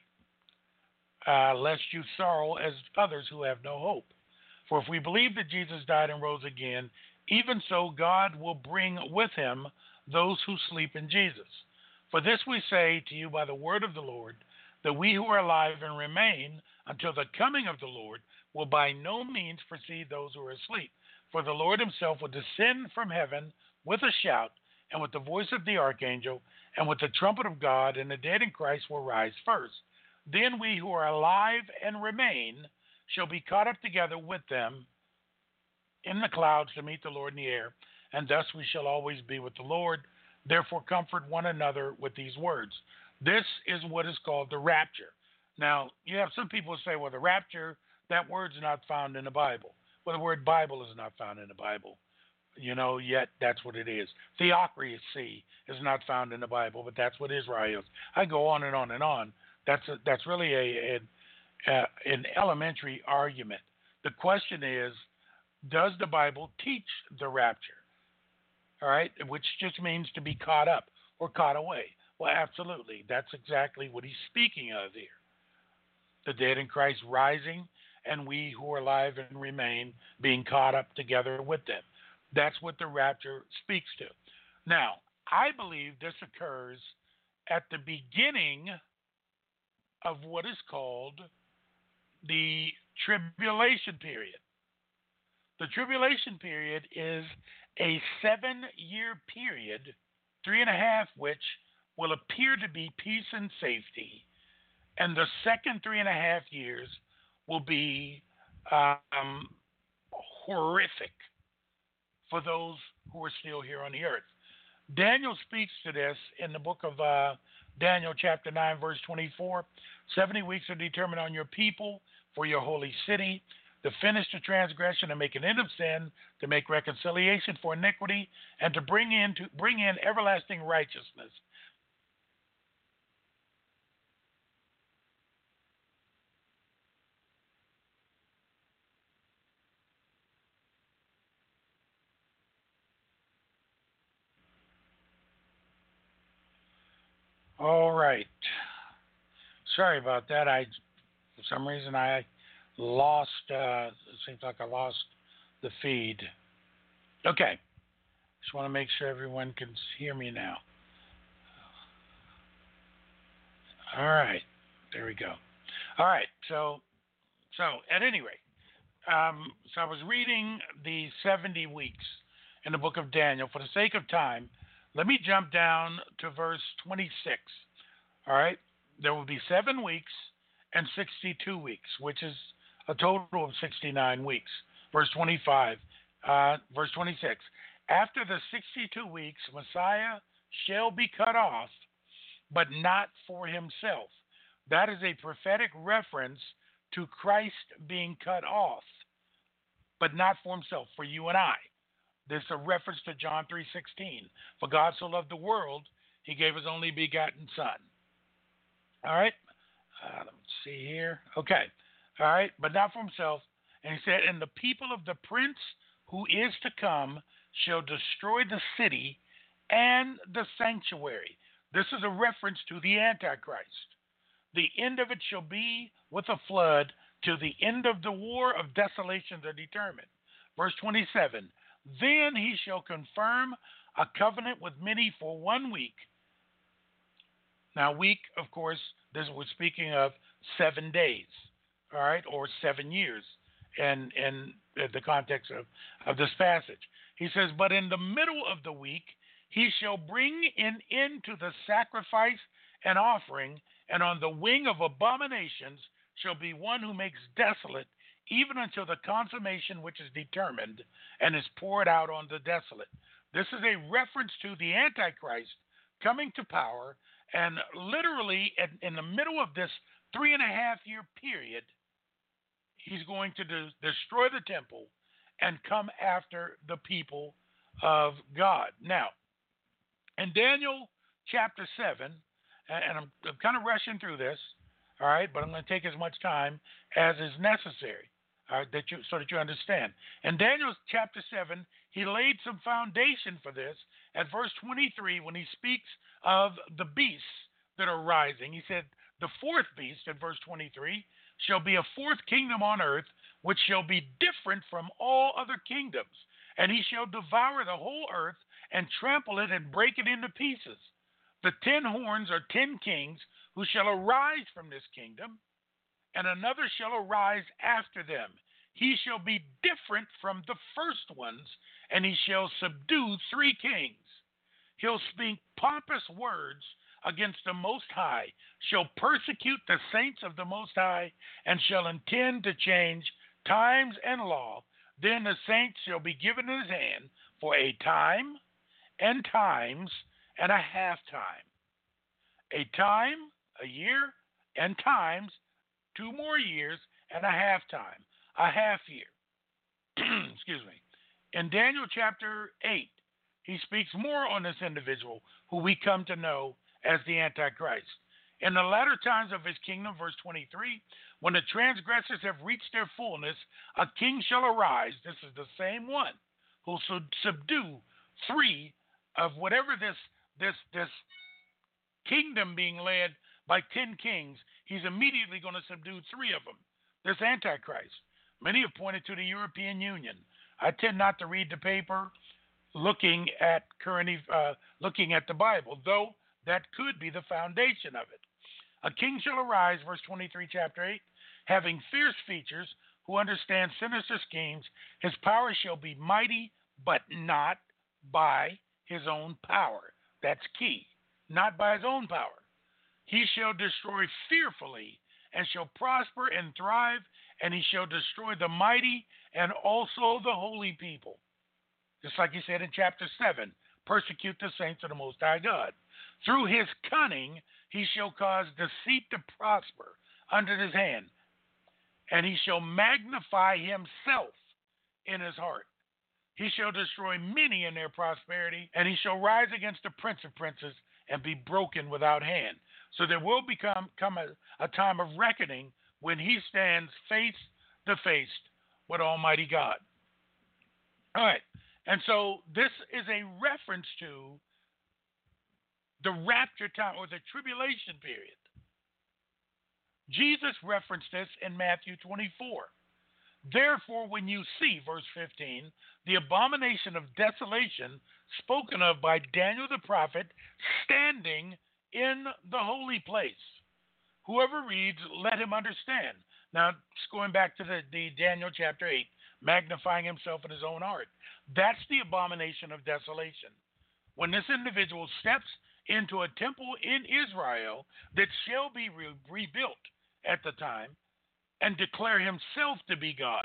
uh, lest you sorrow as others who have no hope. For if we believe that Jesus died and rose again, even so God will bring with him those who sleep in Jesus. For this we say to you by the word of the Lord, that we who are alive and remain until the coming of the Lord will by no means precede those who are asleep. For the Lord himself will descend from heaven with a shout, and with the voice of the archangel, and with the trumpet of God, and the dead in Christ will rise first. Then we who are alive and remain shall be caught up together with them in the clouds to meet the Lord in the air, and thus we shall always be with the Lord. Therefore comfort one another with these words. This is what is called the rapture. Now, you have some people who say, well, the rapture, that word's not found in the Bible. Well, the word Bible is not found in the Bible, you know, yet that's what it is. Theocracy is not found in the Bible, but that's what Israel is. I go on and on and on. That's a, that's really a, a, a an elementary argument. The question is, does the Bible teach the rapture? All right, which just means to be caught up or caught away. Well, absolutely. That's exactly what he's speaking of here. The dead in Christ rising, and we who are alive and remain being caught up together with them. That's what the rapture speaks to. Now, I believe this occurs at the beginning of what is called the tribulation period. The tribulation period is a seven-year period, three and a half which will appear to be peace and safety, and the second three and a half years will be um, horrific for those who are still here on the earth. Daniel speaks to this in the book of uh, Daniel chapter nine, verse twenty-four. Seventy weeks are determined on your people for your holy city, to finish the transgression and make an end of sin, to make reconciliation for iniquity, and to bring in to bring in everlasting righteousness. All right. Sorry about that. I, for some reason, I lost. Uh, it seems like I lost the feed. Okay. Just want to make sure everyone can hear me now. All right. There we go. All right. So, so at any rate, um, so I was reading the seventy weeks in the book of Daniel. For the sake of time, let me jump down to verse twenty-six. All right? There will be seven weeks and sixty-two weeks, which is a total of sixty-nine weeks. Verse twenty-five, uh, verse twenty-six. After the sixty-two weeks, Messiah shall be cut off, but not for himself. That is a prophetic reference to Christ being cut off, but not for himself, for you and I. This is a reference to John three sixteen. For God so loved the world, he gave his only begotten Son. All right? Uh, let's see here. Okay. All right. But not for himself. And he said, and the people of the prince who is to come shall destroy the city and the sanctuary. This is a reference to the Antichrist. The end of it shall be with a flood, till the end of the war of desolations are determined. Verse twenty-seven, then he shall confirm a covenant with many for one week. Now, week, of course, this was speaking of seven days, all right, or seven years in, in the context of, of this passage. He says, but in the middle of the week, he shall bring an end to the sacrifice and offering, and on the wing of abominations shall be one who makes desolate, even until the consummation which is determined and is poured out on the desolate. This is a reference to the Antichrist coming to power, and literally in, in the middle of this three and a half year period, he's going to do, destroy the temple and come after the people of God. Now, in Daniel chapter seven, and I'm, I'm kind of rushing through this, all right, but I'm going to take as much time as is necessary, all right, that you, so that you understand. In Daniel chapter seven, he laid some foundation for this at verse twenty-three when he speaks of the beasts that are rising. He said, the fourth beast, at verse twenty-three, shall be a fourth kingdom on earth, which shall be different from all other kingdoms. And he shall devour the whole earth and trample it and break it into pieces. The ten horns are ten kings who shall arise from this kingdom, and another shall arise after them. He shall be different from the first ones, and he shall subdue three kings. He'll speak pompous words against the Most High, shall persecute the saints of the Most High, and shall intend to change times and law. Then the saints shall be given in his hand for a time and times and a half time. A time, a year, and times, two more years, and a half time, a half year. Excuse me. In Daniel chapter eight, he speaks more on this individual who we come to know as the Antichrist. In the latter times of his kingdom, verse twenty-three, when the transgressors have reached their fullness, a king shall arise. This is the same one who will subdue three of whatever this this this kingdom being led by ten kings. He's immediately going to subdue three of them. This Antichrist. Many have pointed to the European Union. I tend not to read the paper looking at current, uh, looking at the Bible, though that could be the foundation of it. A king shall arise, verse twenty-three, chapter eight, having fierce features, who understands sinister schemes. His power shall be mighty, but not by his own power. That's key. Not by his own power. He shall destroy fearfully, and shall prosper and thrive, and he shall destroy the mighty and also the holy people. Just like he said in chapter seven, persecute the saints of the Most High God. Through his cunning, he shall cause deceit to prosper under his hand, and he shall magnify himself in his heart. He shall destroy many in their prosperity, and he shall rise against the prince of princes and be broken without hand. So there will become come a, a time of reckoning when he stands face to face with Almighty God. All right. And so this is a reference to the rapture time or the tribulation period. Jesus referenced this in Matthew twenty-four. Therefore, when you see, verse fifteen, the abomination of desolation spoken of by Daniel the prophet standing in the holy place. Whoever reads, let him understand. Now, just going back to the, the Daniel chapter eight, magnifying himself in his own heart. That's the abomination of desolation. When this individual steps into a temple in Israel that shall be re- rebuilt at the time and declare himself to be God.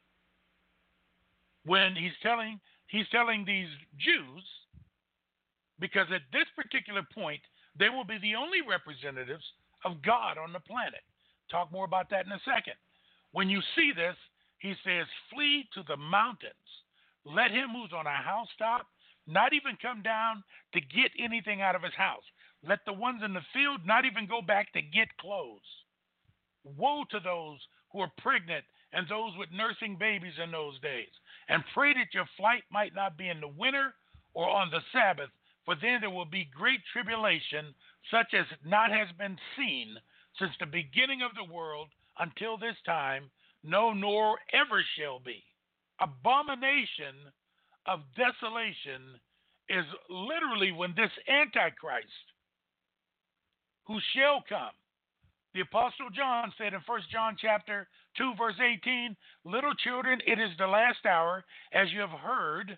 When he's telling he's telling these Jews, because at this particular point, they will be the only representatives of God on the planet. Talk more about that in a second. When you see this, he says, flee to the mountains. Let him who's on a housetop not even come down to get anything out of his house. Let the ones in the field not even go back to get clothes. Woe to those who are pregnant and those with nursing babies in those days. And pray that your flight might not be in the winter or on the Sabbath, for then there will be great tribulation, such as not has been seen since the beginning of the world until this time, no, nor ever shall be. Abomination of desolation is literally when this Antichrist, who shall come, the Apostle John said in First John chapter two, verse eighteen, little children, it is the last hour, as you have heard,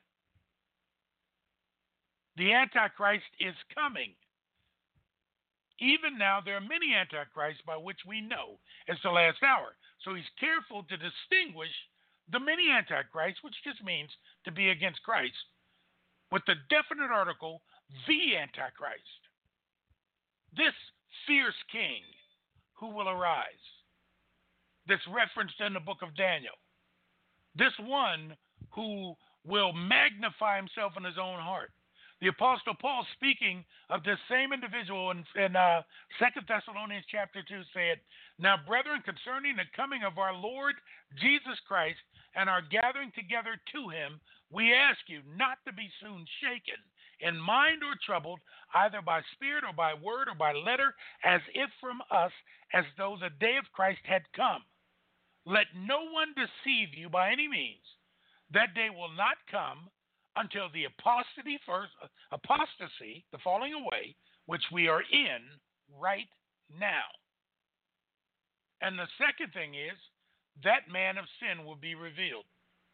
the Antichrist is coming. Even now, there are many antichrists by which we know it's the last hour. So he's careful to distinguish the many antichrists, which just means to be against Christ, with the definite article, the Antichrist. This fierce king who will arise, that's referenced in the book of Daniel. This one who will magnify himself in his own heart. The Apostle Paul, speaking of this same individual in, in uh, Second Thessalonians chapter two, said, now, brethren, concerning the coming of our Lord Jesus Christ and our gathering together to him, we ask you not to be soon shaken in mind or troubled, either by spirit or by word or by letter, as if from us, as though the day of Christ had come. Let no one deceive you by any means. That day will not come until the apostasy first, apostasy, the falling away, which we are in right now. And the second thing is, that man of sin will be revealed.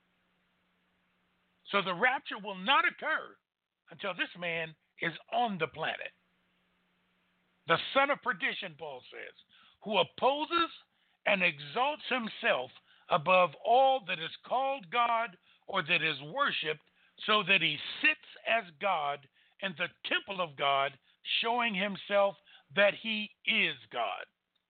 So the rapture will not occur until this man is on the planet. The son of perdition, Paul says, who opposes and exalts himself above all that is called God or that is worshipped, so that he sits as God in the temple of God, showing himself that he is God.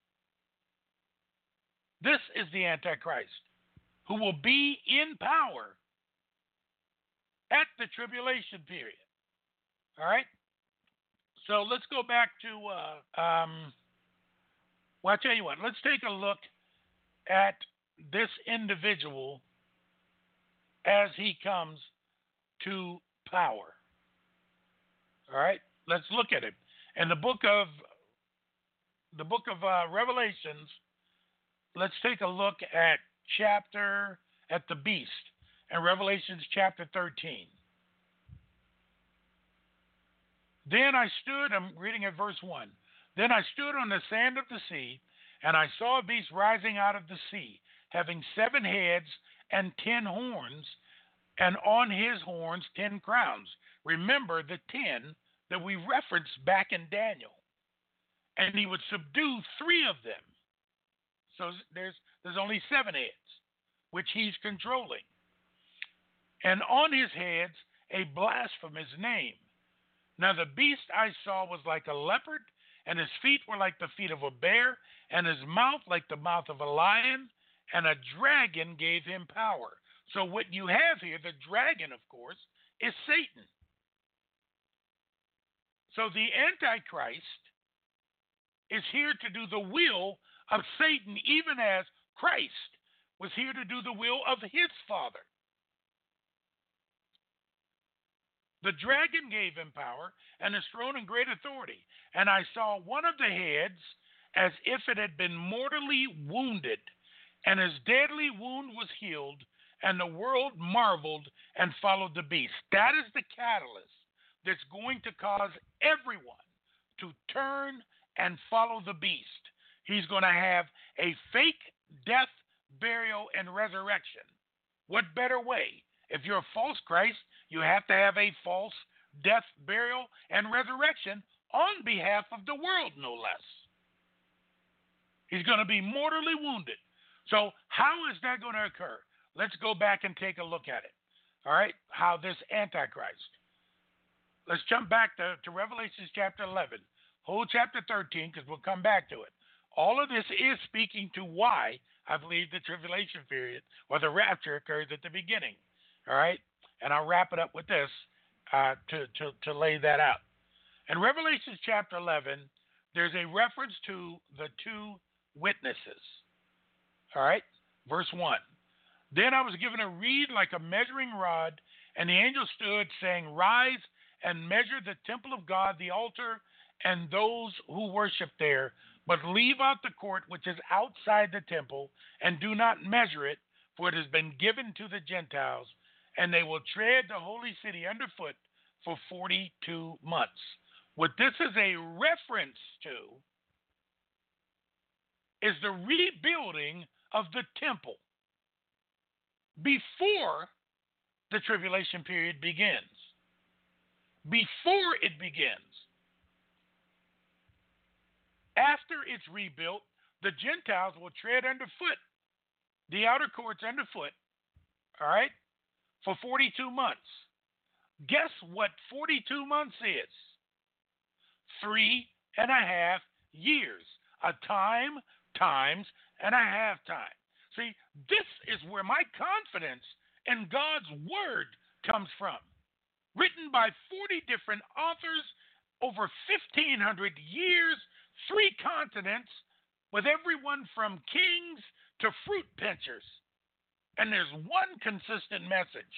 This is the Antichrist, who will be in power at the tribulation period. All right? So let's go back to, uh, um, well, I'll tell you what, let's take a look at this individual as he comes to power. All right, let's look at it. In the book of the book of uh, Revelations, let's take a look at chapter at the beast in Revelations chapter thirteen. Then I stood, I'm reading at verse one. Then I stood on the sand of the sea, and I saw a beast rising out of the sea, having seven heads and ten horns, and on his horns ten crowns. Remember the ten that we referenced back in Daniel. And he would subdue three of them. So there's there's only seven heads, which he's controlling. And on his heads a blasphemous name. Now the beast I saw was like a leopard, and his feet were like the feet of a bear, and his mouth like the mouth of a lion, and a dragon gave him power. So what you have here, the dragon, of course, is Satan. So the Antichrist is here to do the will of Satan, even as Christ was here to do the will of his Father. The dragon gave him power and his throne and great authority. And I saw one of the heads as if it had been mortally wounded, and his deadly wound was healed, and the world marveled and followed the beast. That is the catalyst that's going to cause everyone to turn and follow the beast. He's going to have a fake death, burial, and resurrection. What better way? If you're a false Christ, you have to have a false death, burial, and resurrection on behalf of the world, no less. He's going to be mortally wounded. So how is that going to occur? Let's go back and take a look at it. All right, how this Antichrist. Let's jump back to, to Revelation chapter eleven, whole chapter thirteen, because we'll come back to it. All of this is speaking to why I believe the tribulation period or the rapture occurs at the beginning. All right, and I'll wrap it up with this uh, to, to, to lay that out. In Revelation chapter eleven, there's a reference to the two witnesses. All right, verse one. Then I was given a reed like a measuring rod, and the angel stood, saying, Rise and measure the temple of God, the altar, and those who worship there, but leave out the court which is outside the temple, and do not measure it, for it has been given to the Gentiles, and they will tread the holy city underfoot for forty-two months. What this is a reference to is the rebuilding of the temple before the tribulation period begins. Before it begins. After it's rebuilt, the Gentiles will tread underfoot, the outer courts underfoot, all right, for forty-two months. Guess what forty-two months is? Three and a half years. A time times and a half time. See, this is where my confidence in God's word comes from. Written by forty different authors over fifteen hundred years, three continents, with everyone from kings to fruit pinchers. And there's one consistent message.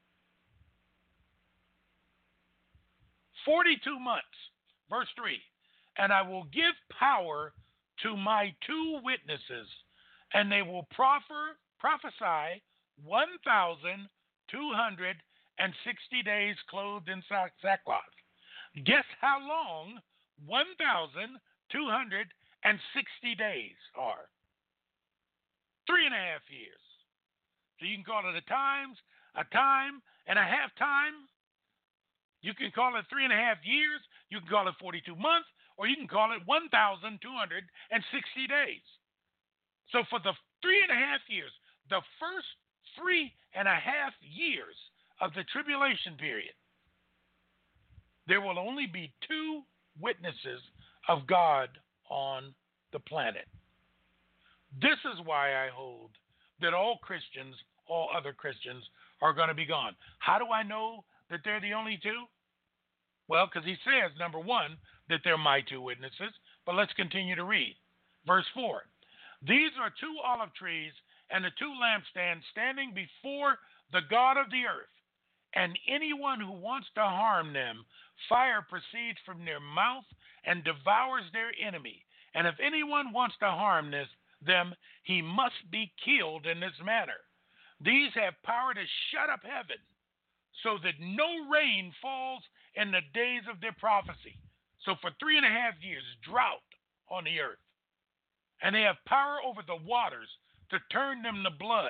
forty-two months, verse three. And I will give power to my two witnesses, and they will proffer, prophesy one thousand two hundred sixty days clothed in sackcloth. Guess how long one thousand two hundred sixty days are? Three and a half years. So you can call it a times, a time, and a half time. You can call it three and a half years. You can call it forty-two months, or you can call it one thousand two hundred sixty days. So for the three and a half years, the first three and a half years of the tribulation period, there will only be two witnesses of God on the planet. This is why I hold that all Christians, all other Christians, are going to be gone. How do I know that they're the only two? Well, because he says, number one, that they're my two witnesses. But let's continue to read. Verse four. These are two olive trees and the two lampstands standing before the God of the earth. And anyone who wants to harm them, fire proceeds from their mouth and devours their enemy. And if anyone wants to harm this, them, he must be killed in this manner. These have power to shut up heaven, so that no rain falls in the days of their prophecy. So for three and a half years, drought on the earth. And they have power over the waters to turn them to blood,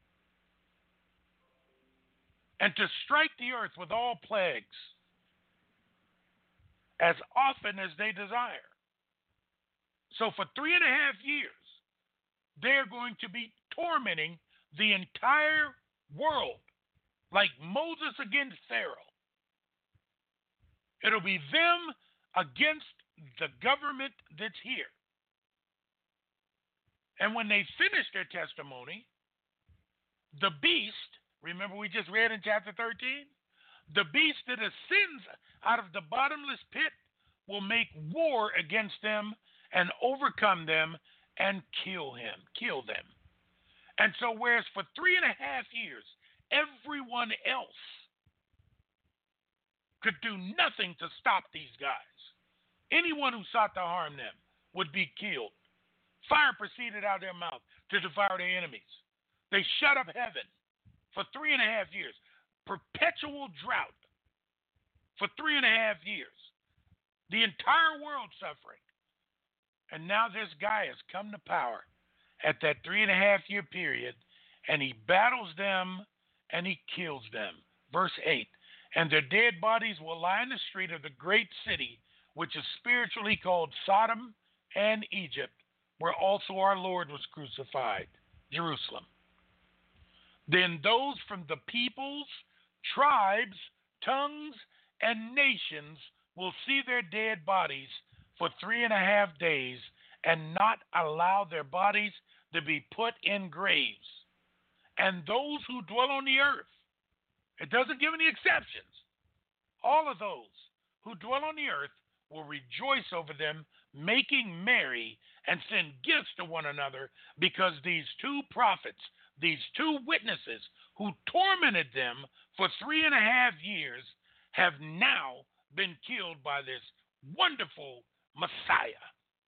and to strike the earth with all plagues as often as they desire. So for three and a half years, they're going to be tormenting the entire world like Moses against Pharaoh. It'll be them against the government that's here. And when they finish their testimony, the beast, remember we just read in chapter thirteen, the beast that ascends out of the bottomless pit will make war against them and overcome them and kill him, kill them. And so whereas for three and a half years, everyone else could do nothing to stop these guys, anyone who sought to harm them would be killed. Fire proceeded out of their mouth to devour their enemies. They shut up heaven for three and a half years. Perpetual drought for three and a half years. The entire world suffering. And now this guy has come to power, at that three and a half year period, and he battles them and he kills them. Verse eight, and their dead bodies will lie in the street of the great city, which is spiritually called Sodom and Egypt, where also our Lord was crucified, Jerusalem. Then those from the peoples, tribes, tongues, and nations will see their dead bodies for three and a half days and not allow their bodies to be put in graves. And those who dwell on the earth, it doesn't give any exceptions, all of those who dwell on the earth will rejoice over them, making merry and send gifts to one another, because these two prophets, these two witnesses who tormented them for three and a half years, have now been killed by this wonderful Messiah.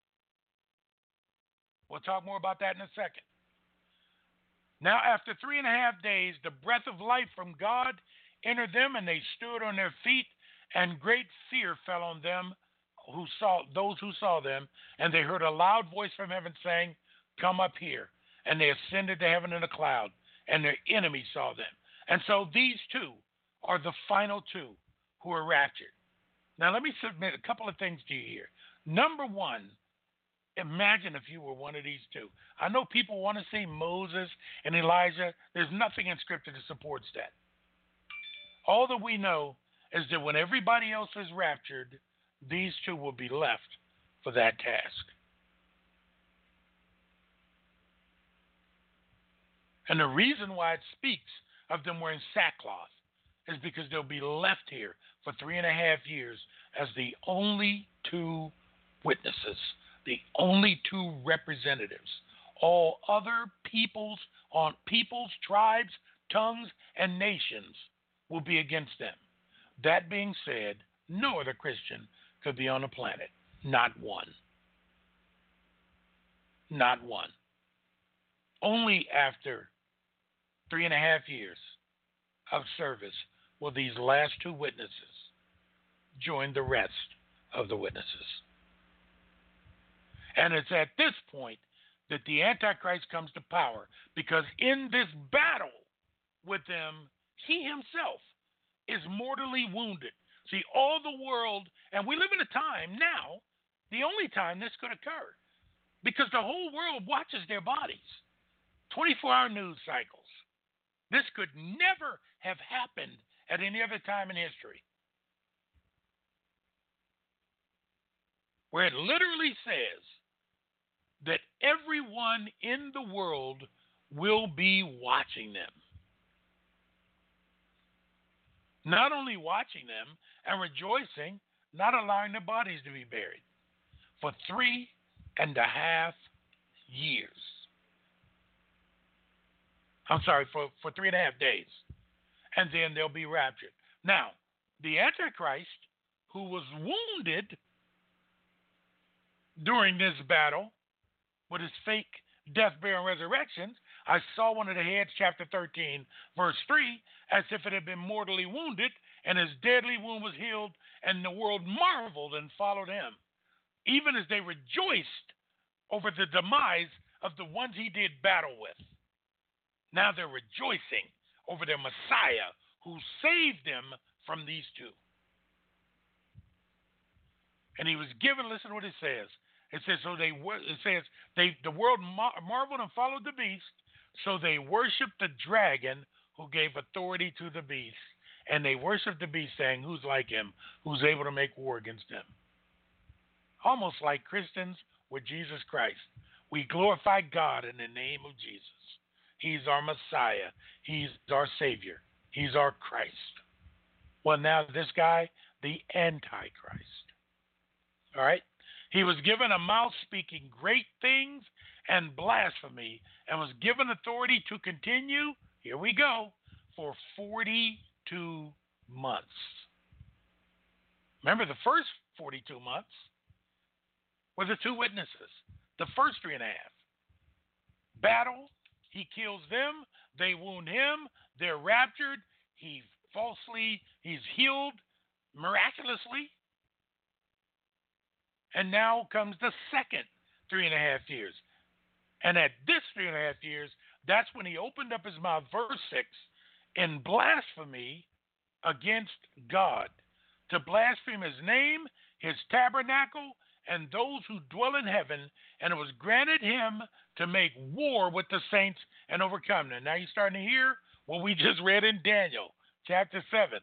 We'll talk more about that in a second. Now, after three and a half days, the breath of life from God entered them, and they stood on their feet, and great fear fell on them who saw those who saw them, and they heard a loud voice from heaven saying, "Come up here." And they ascended to heaven in a cloud, and their enemies saw them. And so these two are the final two who are raptured. Now, let me submit a couple of things to you here. Number one, imagine if you were one of these two. I know people want to see Moses and Elijah. There's nothing in Scripture that supports that. All that we know is that when everybody else is raptured, these two will be left for that task. And the reason why it speaks of them wearing sackcloth is because they'll be left here for three and a half years as the only two witnesses, the only two representatives. All other peoples, on peoples, tribes, tongues, and nations will be against them. That being said, no other Christian could be on the planet. Not one. Not one. Only after three and a half years of service will these last two witnesses join the rest of the witnesses. And it's at this point that the Antichrist comes to power, because in this battle with them, he himself is mortally wounded. See, all the world, and we live in a time now, the only time this could occur, because the whole world watches their bodies. twenty-four hour news cycles. This could never have happened at any other time in history, where it literally says that everyone in the world will be watching them. Not only watching them and rejoicing, not allowing their bodies to be buried for three and a half years. I'm sorry, for, for three and a half days. And then they'll be raptured. Now, the Antichrist, who was wounded during this battle with his fake death, burial, and resurrections, I saw one of the heads, chapter thirteen, verse three, as if it had been mortally wounded, and his deadly wound was healed, and the world marveled and followed him, even as they rejoiced over the demise of the ones he did battle with. Now they're rejoicing over their Messiah who saved them from these two. And he was given, listen to what it says. It says, so they, it says, they, the world mar- marveled and followed the beast, so they worshiped the dragon who gave authority to the beast. And they worshiped the beast, saying, who's like him, who's able to make war against him? Almost like Christians with Jesus Christ. We glorify God in the name of Jesus. He's our Messiah. He's our Savior. He's our Christ. Well, now this guy, the Antichrist. All right? He was given a mouth speaking great things and blasphemy, and was given authority to continue, here we go, for forty-two months. Remember, the first forty-two months were the two witnesses. The first three and a half. Battle, he kills them, they wound him, they're raptured, he falsely, he's healed miraculously. And now comes the second three and a half years. And at this three and a half years, that's when he opened up his mouth, verse six, in blasphemy against God, to blaspheme his name, his tabernacle, and those who dwell in heaven, and it was granted him to make war with the saints and overcome them. Now you're starting to hear what we just read in Daniel chapter seven.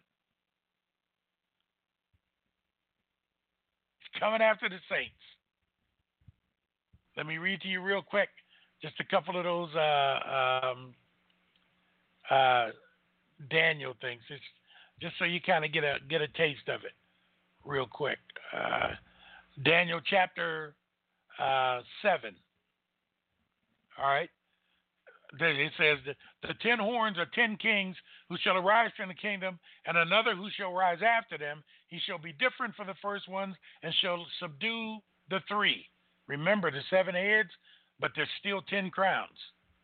He's coming after the saints. Let me read to you real quick just a couple of those uh, um, uh, Daniel things, just, just so you kind of get a get a taste of it real quick. Uh, Daniel chapter uh, seven. All right. It says that the ten horns are ten kings who shall arise from the kingdom, and another who shall rise after them. He shall be different from the first ones, and shall subdue the three. Remember the seven heads, but there's still ten crowns.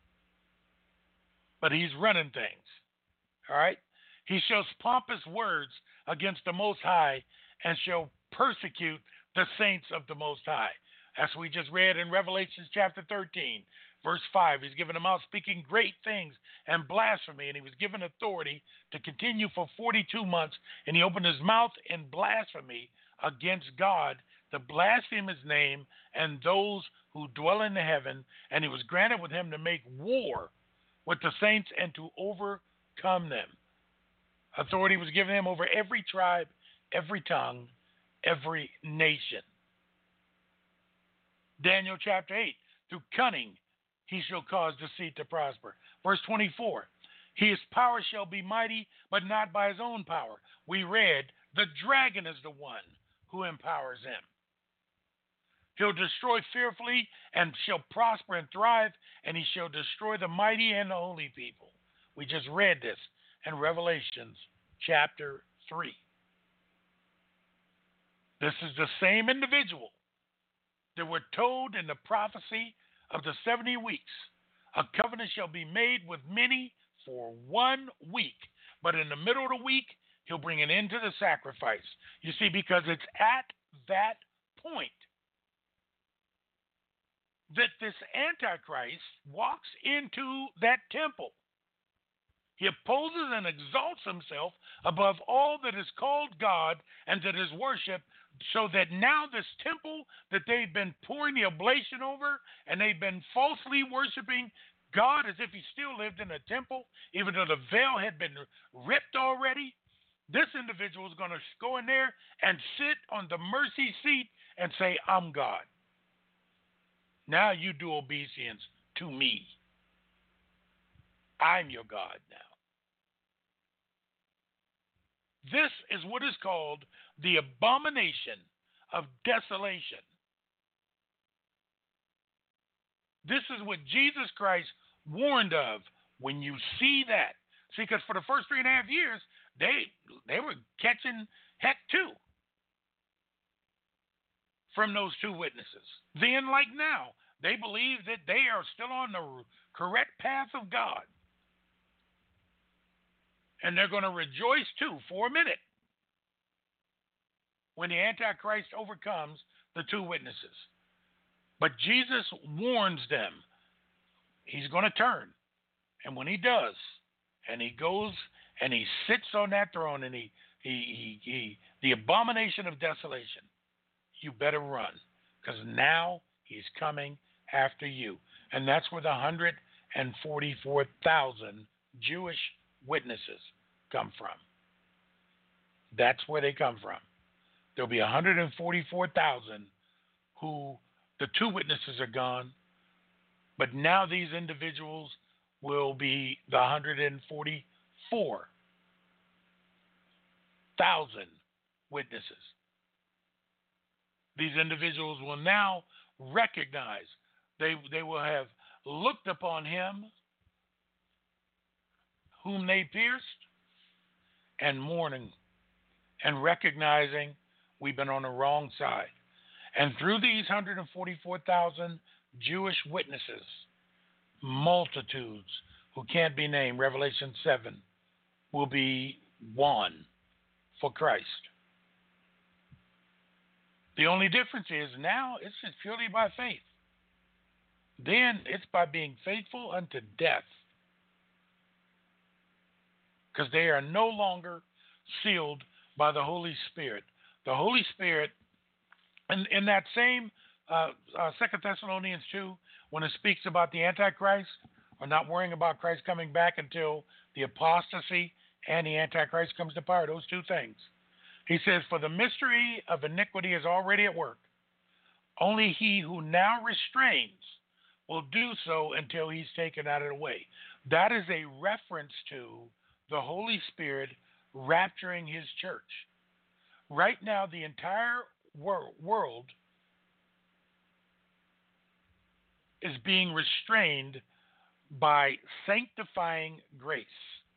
But he's running things. All right. He shows pompous words against the Most High, and shall persecute the saints of the Most High. As we just read in Revelation chapter thirteen, verse five. He's given them out speaking great things and blasphemy, and he was given authority to continue for forty-two months, and he opened his mouth in blasphemy against God, to blaspheme his name and those who dwell in the heaven, and he was granted with him to make war with the saints and to overcome them. Authority was given him over every tribe, every tongue, every nation. Daniel chapter eight, through cunning he shall cause deceit to prosper. Verse twenty-four, his power shall be mighty, but not by his own power. We read, the dragon is the one who empowers him. He'll destroy fearfully and shall prosper and thrive, and he shall destroy the mighty and the holy people. We just read this in Revelations chapter three. This is the same individual that were told in the prophecy of the seventy weeks. A covenant shall be made with many for one week, but in the middle of the week, he'll bring an end to the sacrifice. You see, because it's at that point that this Antichrist walks into that temple. He opposes and exalts himself above all that is called God and that is worship, so that now this temple that they've been pouring the oblation over, and they've been falsely worshiping God as if he still lived in a temple, even though the veil had been ripped already, this individual is going to go in there and sit on the mercy seat and say, I'm God. Now you do obeisance to me. I'm your God now. This is what is called the abomination of desolation. This is what Jesus Christ warned of when you see that. See, because for the first three and a half years, they they were catching heck too from those two witnesses. Then, like now, they believe that they are still on the correct path of God. And they're going to rejoice too for a minute when the Antichrist overcomes the two witnesses. But Jesus warns them he's going to turn. And when he does, and he goes and he sits on that throne, and he, he, he, he the abomination of desolation, you better run, because now he's coming after you. And that's where the one hundred forty-four thousand Jewish witnesses come from. That's where they come from. There'll be one hundred forty-four thousand who the two witnesses are gone, but now these individuals will be the one hundred forty-four thousand witnesses. These individuals will now recognize, they, they will have looked upon him whom they pierced, and mourning and recognizing we've been on the wrong side. And through these one hundred forty-four thousand Jewish witnesses, multitudes who can't be named, Revelation seven, will be won for Christ. The only difference is now it's just purely by faith. then it's by being faithful unto death, because they are no longer sealed by the Holy Spirit. The Holy Spirit, and in that same uh, uh, Second Thessalonians two, when it speaks about the Antichrist, or not worrying about Christ coming back until the apostasy and the Antichrist comes to power, those two things. He says, for the mystery of iniquity is already at work. Only he who now restrains will do so until he's taken out of the way. That is a reference to the Holy Spirit rapturing his church. Right now, the entire wor- world is being restrained by sanctifying grace.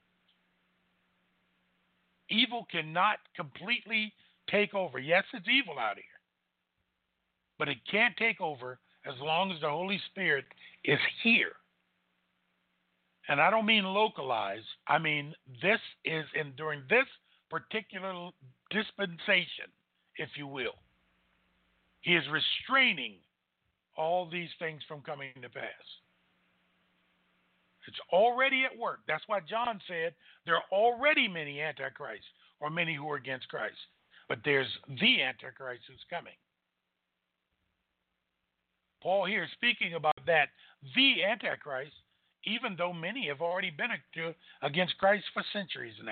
Evil cannot completely take over. Yes, it's evil out here, but it can't take over as long as the Holy Spirit is here. And I don't mean localized. I mean, this is in during this particular dispensation, if you will. He is restraining all these things from coming to pass. It's already at work. That's why John said there are already many antichrists, or many who are against Christ. But there's the Antichrist who's coming. Paul here is speaking about that, the Antichrist, even though many have already been against Christ for centuries now.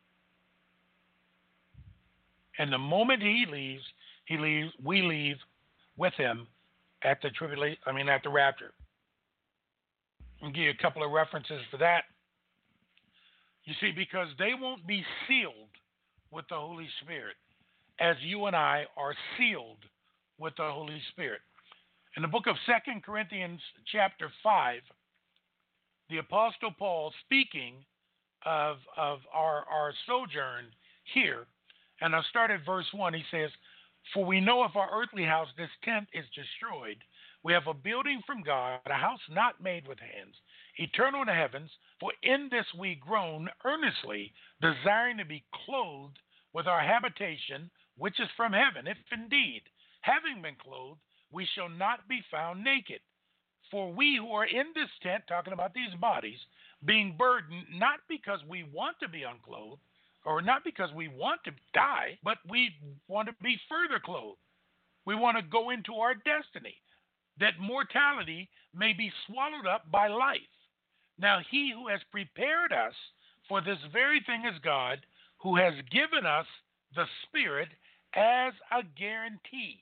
And the moment he leaves, he leaves, we leave with him at the tribulation, I mean at the rapture. I'll give you a couple of references for that. You see, because they won't be sealed with the Holy Spirit as you and I are sealed with the Holy Spirit. In the book of Second Corinthians chapter five, the Apostle Paul, speaking of, of our, our sojourn here, and I'll start at verse one, he says, for we know if our earthly house, this tent, is destroyed, we have a building from God, a house not made with hands, eternal in the heavens, for in this we groan earnestly, desiring to be clothed with our habitation, which is from heaven, if indeed, having been clothed, we shall not be found naked. For we who are in this tent, talking about these bodies, being burdened, not because we want to be unclothed, or not because we want to die, but we want to be further clothed. We want to go into our destiny, that mortality may be swallowed up by life. Now he who has prepared us for this very thing is God, who has given us the Spirit as a guarantee.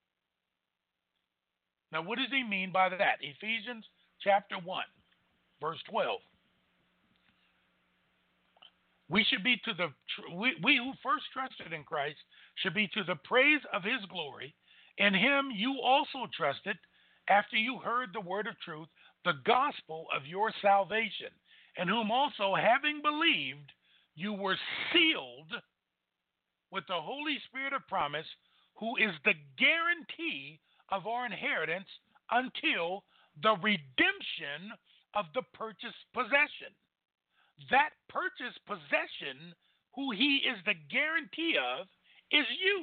Now what does he mean by that? Ephesians chapter one, verse twelve. We should be to the, we, we who first trusted in Christ should be to the praise of his glory. In him you also trusted, after you heard the word of truth, the gospel of your salvation, in whom also, having believed, you were sealed with the Holy Spirit of promise, who is the guarantee of our inheritance until the redemption of the purchased possession. That purchased possession, who he is the guarantee of, is you.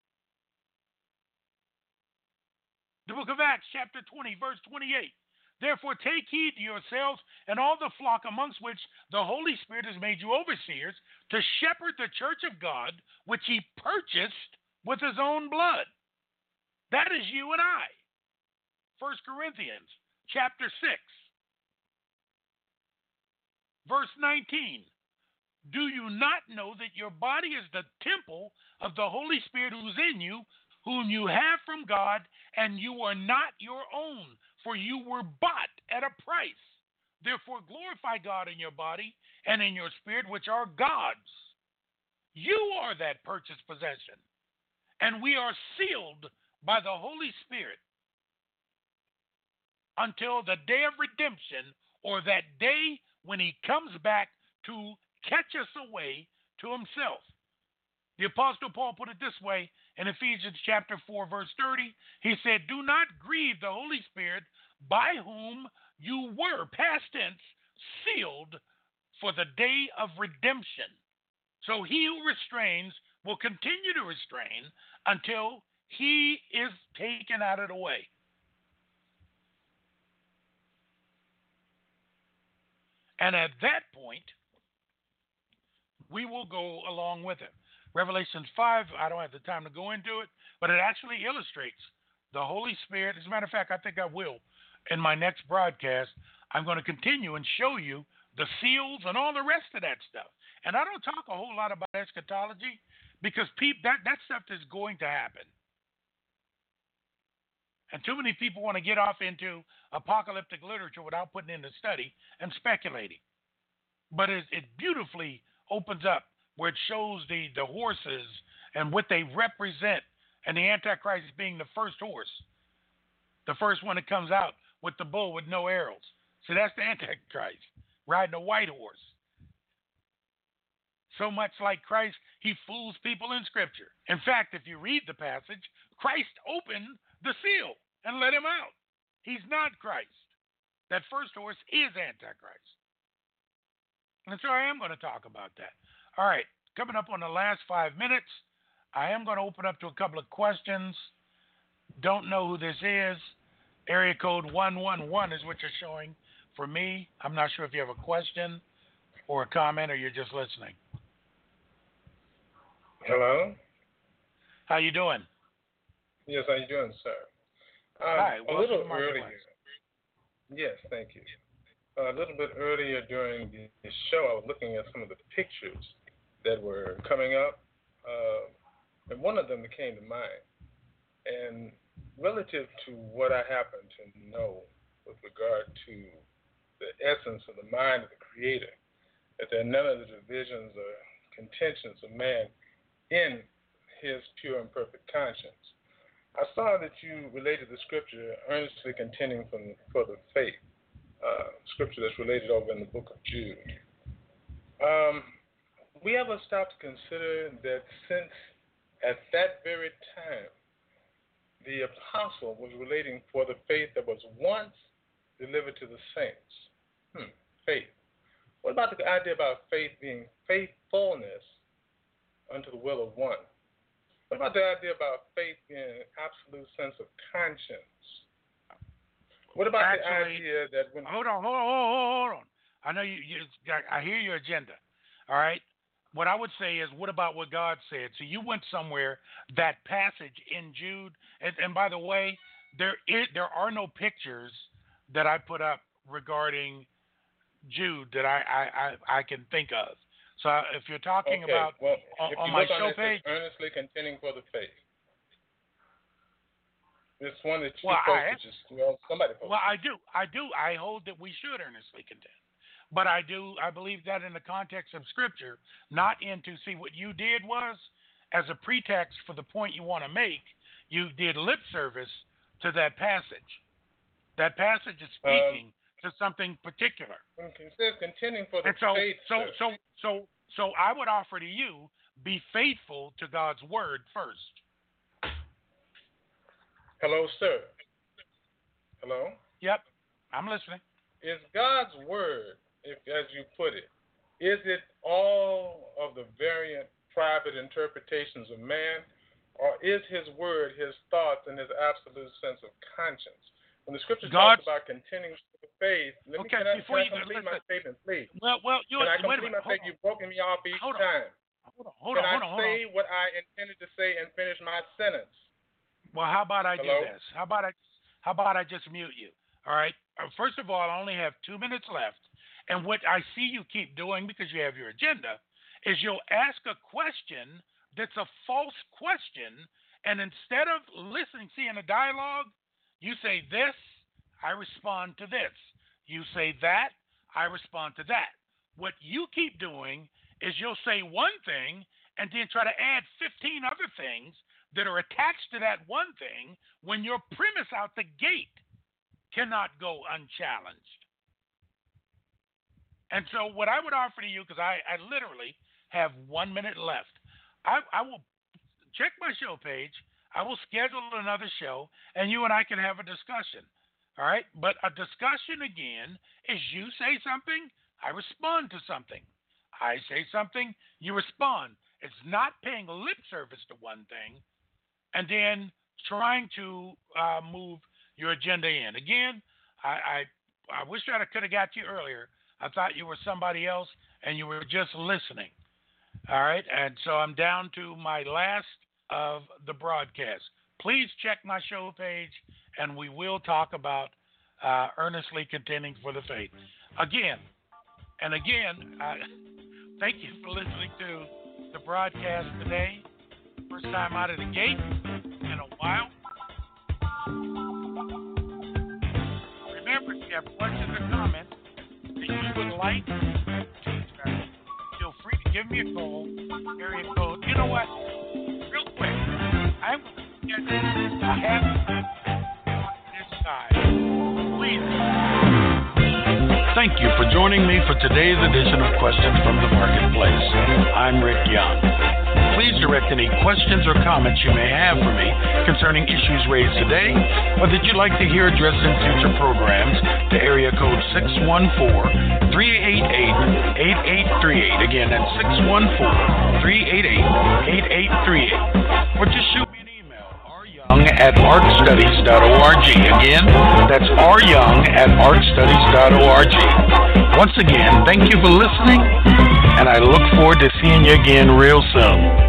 The book of Acts, chapter twenty, verse twenty-eight. Therefore take heed to yourselves and all the flock amongst which the Holy Spirit has made you overseers, to shepherd the church of God, which he purchased with his own blood. That is you and I. First Corinthians, chapter six. Verse nineteen, do you not know that your body is the temple of the Holy Spirit who's in you, whom you have from God, and you are not your own, for you were bought at a price. Therefore glorify God in your body and in your spirit, which are God's. You are that purchased possession, and we are sealed by the Holy Spirit until the day of redemption, or that day when he comes back to catch us away to himself. The Apostle Paul put it this way in Ephesians chapter four, verse thirty. He said, do not grieve the Holy Spirit, by whom you were, past tense, sealed for the day of redemption. So he who restrains will continue to restrain until he is taken out of the way. And at that point, we will go along with it. Revelations five, I don't have the time to go into it, but it actually illustrates the Holy Spirit. As a matter of fact, I think I will. In my next broadcast, I'm going to continue and show you the seals and all the rest of that stuff. And I don't talk a whole lot about eschatology because peop- that, that stuff is going to happen. And too many people want to get off into apocalyptic literature without putting into study and speculating. But it, it beautifully opens up where it shows the, the horses and what they represent, and the Antichrist being the first horse, the first one that comes out with the bull with no arrows. So that's the Antichrist, riding a white horse. So much like Christ, he fools people in Scripture. In fact, if you read the passage, Christ opened the seal and let him out. He's not Christ. That first horse is Antichrist. And so I am going to talk about that. All right, coming up on the last five minutes, I am going to open up to a couple of questions. Don't know who this is. Area code one one one is what you're showing for me. I'm not sure if you have a question or a comment or you're just listening. Hello? How you doing? Yes, how you doing, sir? Um, Hi, a welcome little to Marketplace. earlier. Yes, thank you. Uh, a little bit earlier during the show, I was looking at some of the pictures that were coming up, uh, and one of them came to mind. And relative to what I happen to know with regard to the essence of the mind of the Creator, that there are none of the divisions or contentions of man in his pure and perfect conscience. I saw that you related the scripture earnestly contending for, for the faith, uh, scripture that's related over in the book of Jude. Um, we ever stop to consider that since at that very time the apostle was relating for the faith that was once delivered to the saints? Hmm, faith. What about the idea about faith being faithfulness unto the will of one? What about the idea about faith being an absolute sense of conscience? What about Actually, the idea that when... Hold on, hold on, hold on, hold on. I know you, you. I hear your agenda. All right. What I would say is, what about what God said? So you went somewhere, that passage in Jude, and, and by the way, there is, there are no pictures that I put up regarding Jude that I, I, I, I can think of. So if you're talking okay, about well, on, if on you my look show on this, page, earnestly contending for the faith. This one that you well, posted, I, just well, somebody posted. Well, I do, I do, I hold that we should earnestly contend, but I do, I believe that in the context of Scripture, not into see what you did was as a pretext for the point you want to make. You did lip service to that passage. That passage is speaking um, to something particular. It says contending for the and so, faith. So, sir. so, so, so, I would offer to you: be faithful to God's word first. Hello, sir. Hello? Yep, I'm listening. Is God's word, if as you put it, is it all of the variant private interpretations of man, or is his word his thoughts and his absolute sense of conscience? When the scripture God's, talks about contending for the faith, let me, okay, can I, before can I you complete listen, my statement, please? Well, well, you can I wait a complete minute, my statement? You've broken me off each hold on. time. Hold on, hold can on, hold on, I hold say on. what I intended to say and finish my sentence? Well, how about I Hello? do this? How about I, how about I just mute you? All right. First of all, I only have two minutes left, and what I see you keep doing because you have your agenda is you'll ask a question that's a false question, and instead of listening, seeing a dialogue, you say this, I respond to this. You say that, I respond to that. What you keep doing is you'll say one thing and then try to add fifteen other things that are attached to that one thing when your premise out the gate cannot go unchallenged. And so what I would offer to you, because I, I literally have one minute left, I, I will check my show page. I will schedule another show, and you and I can have a discussion. All right? But a discussion, again, is you say something, I respond to something. I say something, you respond. It's not paying lip service to one thing and then trying to uh, move your agenda in. Again, I, I, I wish I could have got you earlier. I thought you were somebody else and you were just listening. All right, and so I'm down to my last of the broadcast. Please check my show page, and we will talk about uh, earnestly contending for the faith. Again, and again, uh, thank you for listening to the broadcast today. First time out of the gate in a while. Remember, if you have questions or comments that you would like to uh, feel free to give me a call. Area code. You know what? Real quick, I'm going to get a happy on this side. Please. Thank you for joining me for today's edition of Questions from the Marketplace. I'm Rick Young. Please direct any questions or comments you may have for me concerning issues raised today or that you'd like to hear addressed in future programs to area code six one four, three eight eight, eight eight three eight. Again, that's six one four, three eight eight, eight eight three eight. Or just shoot me an email, r young at arc studies dot org. Again, that's r young at arc studies dot org. Once again, thank you for listening, and I look forward to seeing you again real soon.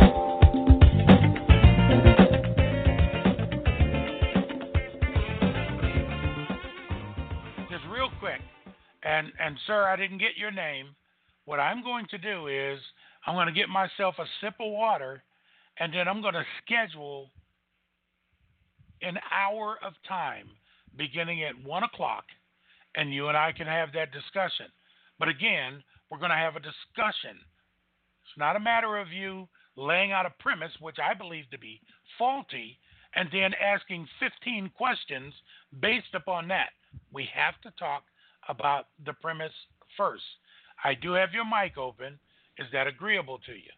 Just real quick, and, and sir, I didn't get your name. What I'm going to do is I'm going to get myself a sip of water, and then I'm going to schedule an hour of time beginning at one o'clock, and you and I can have that discussion. But again, we're going to have a discussion. It's not a matter of you laying out a premise, which I believe to be faulty, and then asking fifteen questions based upon that. We have to talk about the premise first. I do have your mic open. Is that agreeable to you?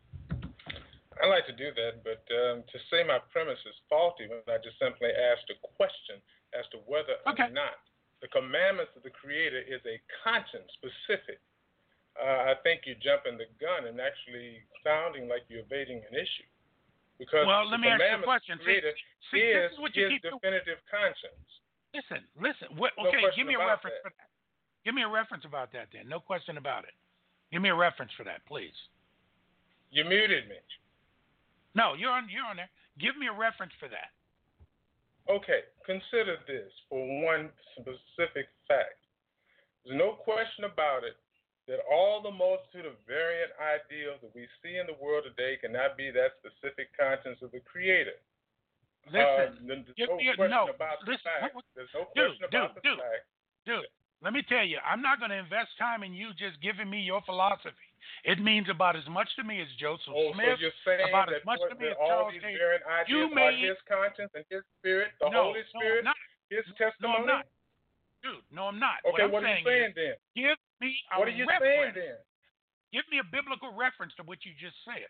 I like to do that, but um, to say my premise is faulty when I just simply asked a question as to whether okay. or not the commandments of the Creator is a conscience specific. Uh, I think you're jumping the gun and actually sounding like you're evading an issue. Because well, let the me ask you a commandments question. of the Creator see, see, is this is what you his keep definitive doing. conscience. Listen, listen. What, No okay, question give me a about reference that. for that. Give me a reference about that then. No question about it. Give me a reference for that, please. You muted me. No, you're on you're on there. Give me a reference for that. Okay, consider this for one specific fact. There's no question about it that all the multitude of variant ideals that we see in the world today cannot be that specific conscience of the Creator. Listen, uh, there's give no me a, question no, about listen, the fact. what, There's no dude, question about dude, the dude, fact. Dude, let me tell you, I'm not going to invest time in you just giving me your philosophy. It means about as much to me as Joseph Oh, Smith, so you're saying about that, as much what, to me that as all Charles these Taylor. variant ideas You are may, his conscience and his spirit, the no, Holy no, Spirit, I'm not. his No, testimony? I'm not. Dude, no, I'm not. Okay, what, what I'm are you saying is, then? Give me a What are you reference. saying then? Give me a biblical reference to what you just said.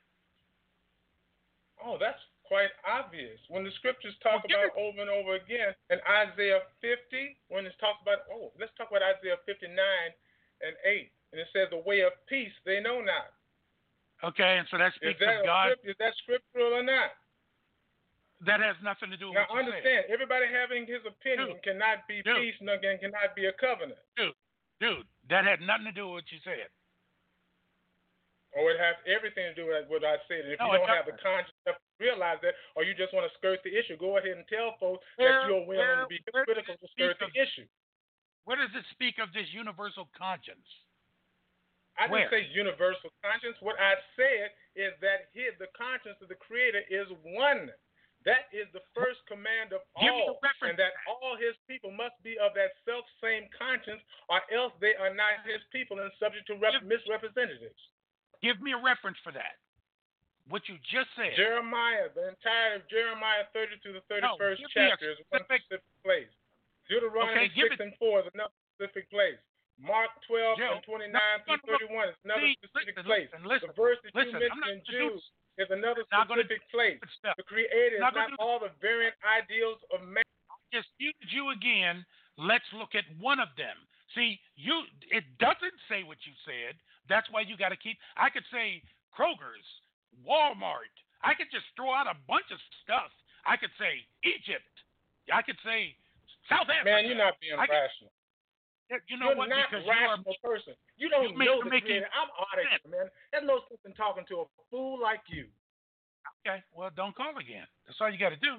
Oh, that's quite obvious. When the scriptures talk well, about over and over again, in Isaiah fifty, when it talks about, oh, let's talk about Isaiah fifty-nine and eight. And it says, the way of peace they know not. Okay, and so that speaks is that of God. Script, is that scriptural or not? That has nothing to do with now, what you understand, said. everybody having his opinion Dude, cannot be dude, peace, and cannot be a covenant. Dude, dude, that had nothing to do with what you said. Or it has everything to do with what I said. And if no, you don't doesn't. have the conscience to realize that, or you just want to skirt the issue, go ahead and tell folks where, that you're willing where, to be where critical to skirt the of, issue. Where does it speak of this universal conscience? I didn't where? say universal conscience. What I said is that his, the conscience of the Creator is one. That is the first command of Give all, and that, that all his people must be of that self-same conscience, or else they are not his people and subject to rep- misrepresentatives. Give me a reference for that. What you just said. Jeremiah, the entire of Jeremiah thirty to the thirty-first no, chapter is one specific place. Deuteronomy okay, six and four is another specific place. Mark twelve Joe, and twenty-nine no, through thirty-one is another see, specific listen, place. Listen, listen, the verse that listen, you mentioned in Jude is another not specific place. The Creator is not, not all the variant ideals of man. I disputed you again. Let's look at one of them. See, you it doesn't say what you said. That's why you got to keep. I could say Kroger's, Walmart. I could just throw out a bunch of stuff. I could say Egypt. I could say South Africa. Man, you're not being I rational. You know You're what? not Because a rational you are, person. You don't you make, know you're the making creator. I'm auditing, man. There's no sense in talking to a fool like you. Okay, well, don't call again. That's all you got to do.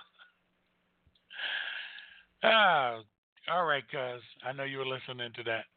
ah, all right, cuz. I know you were listening to that.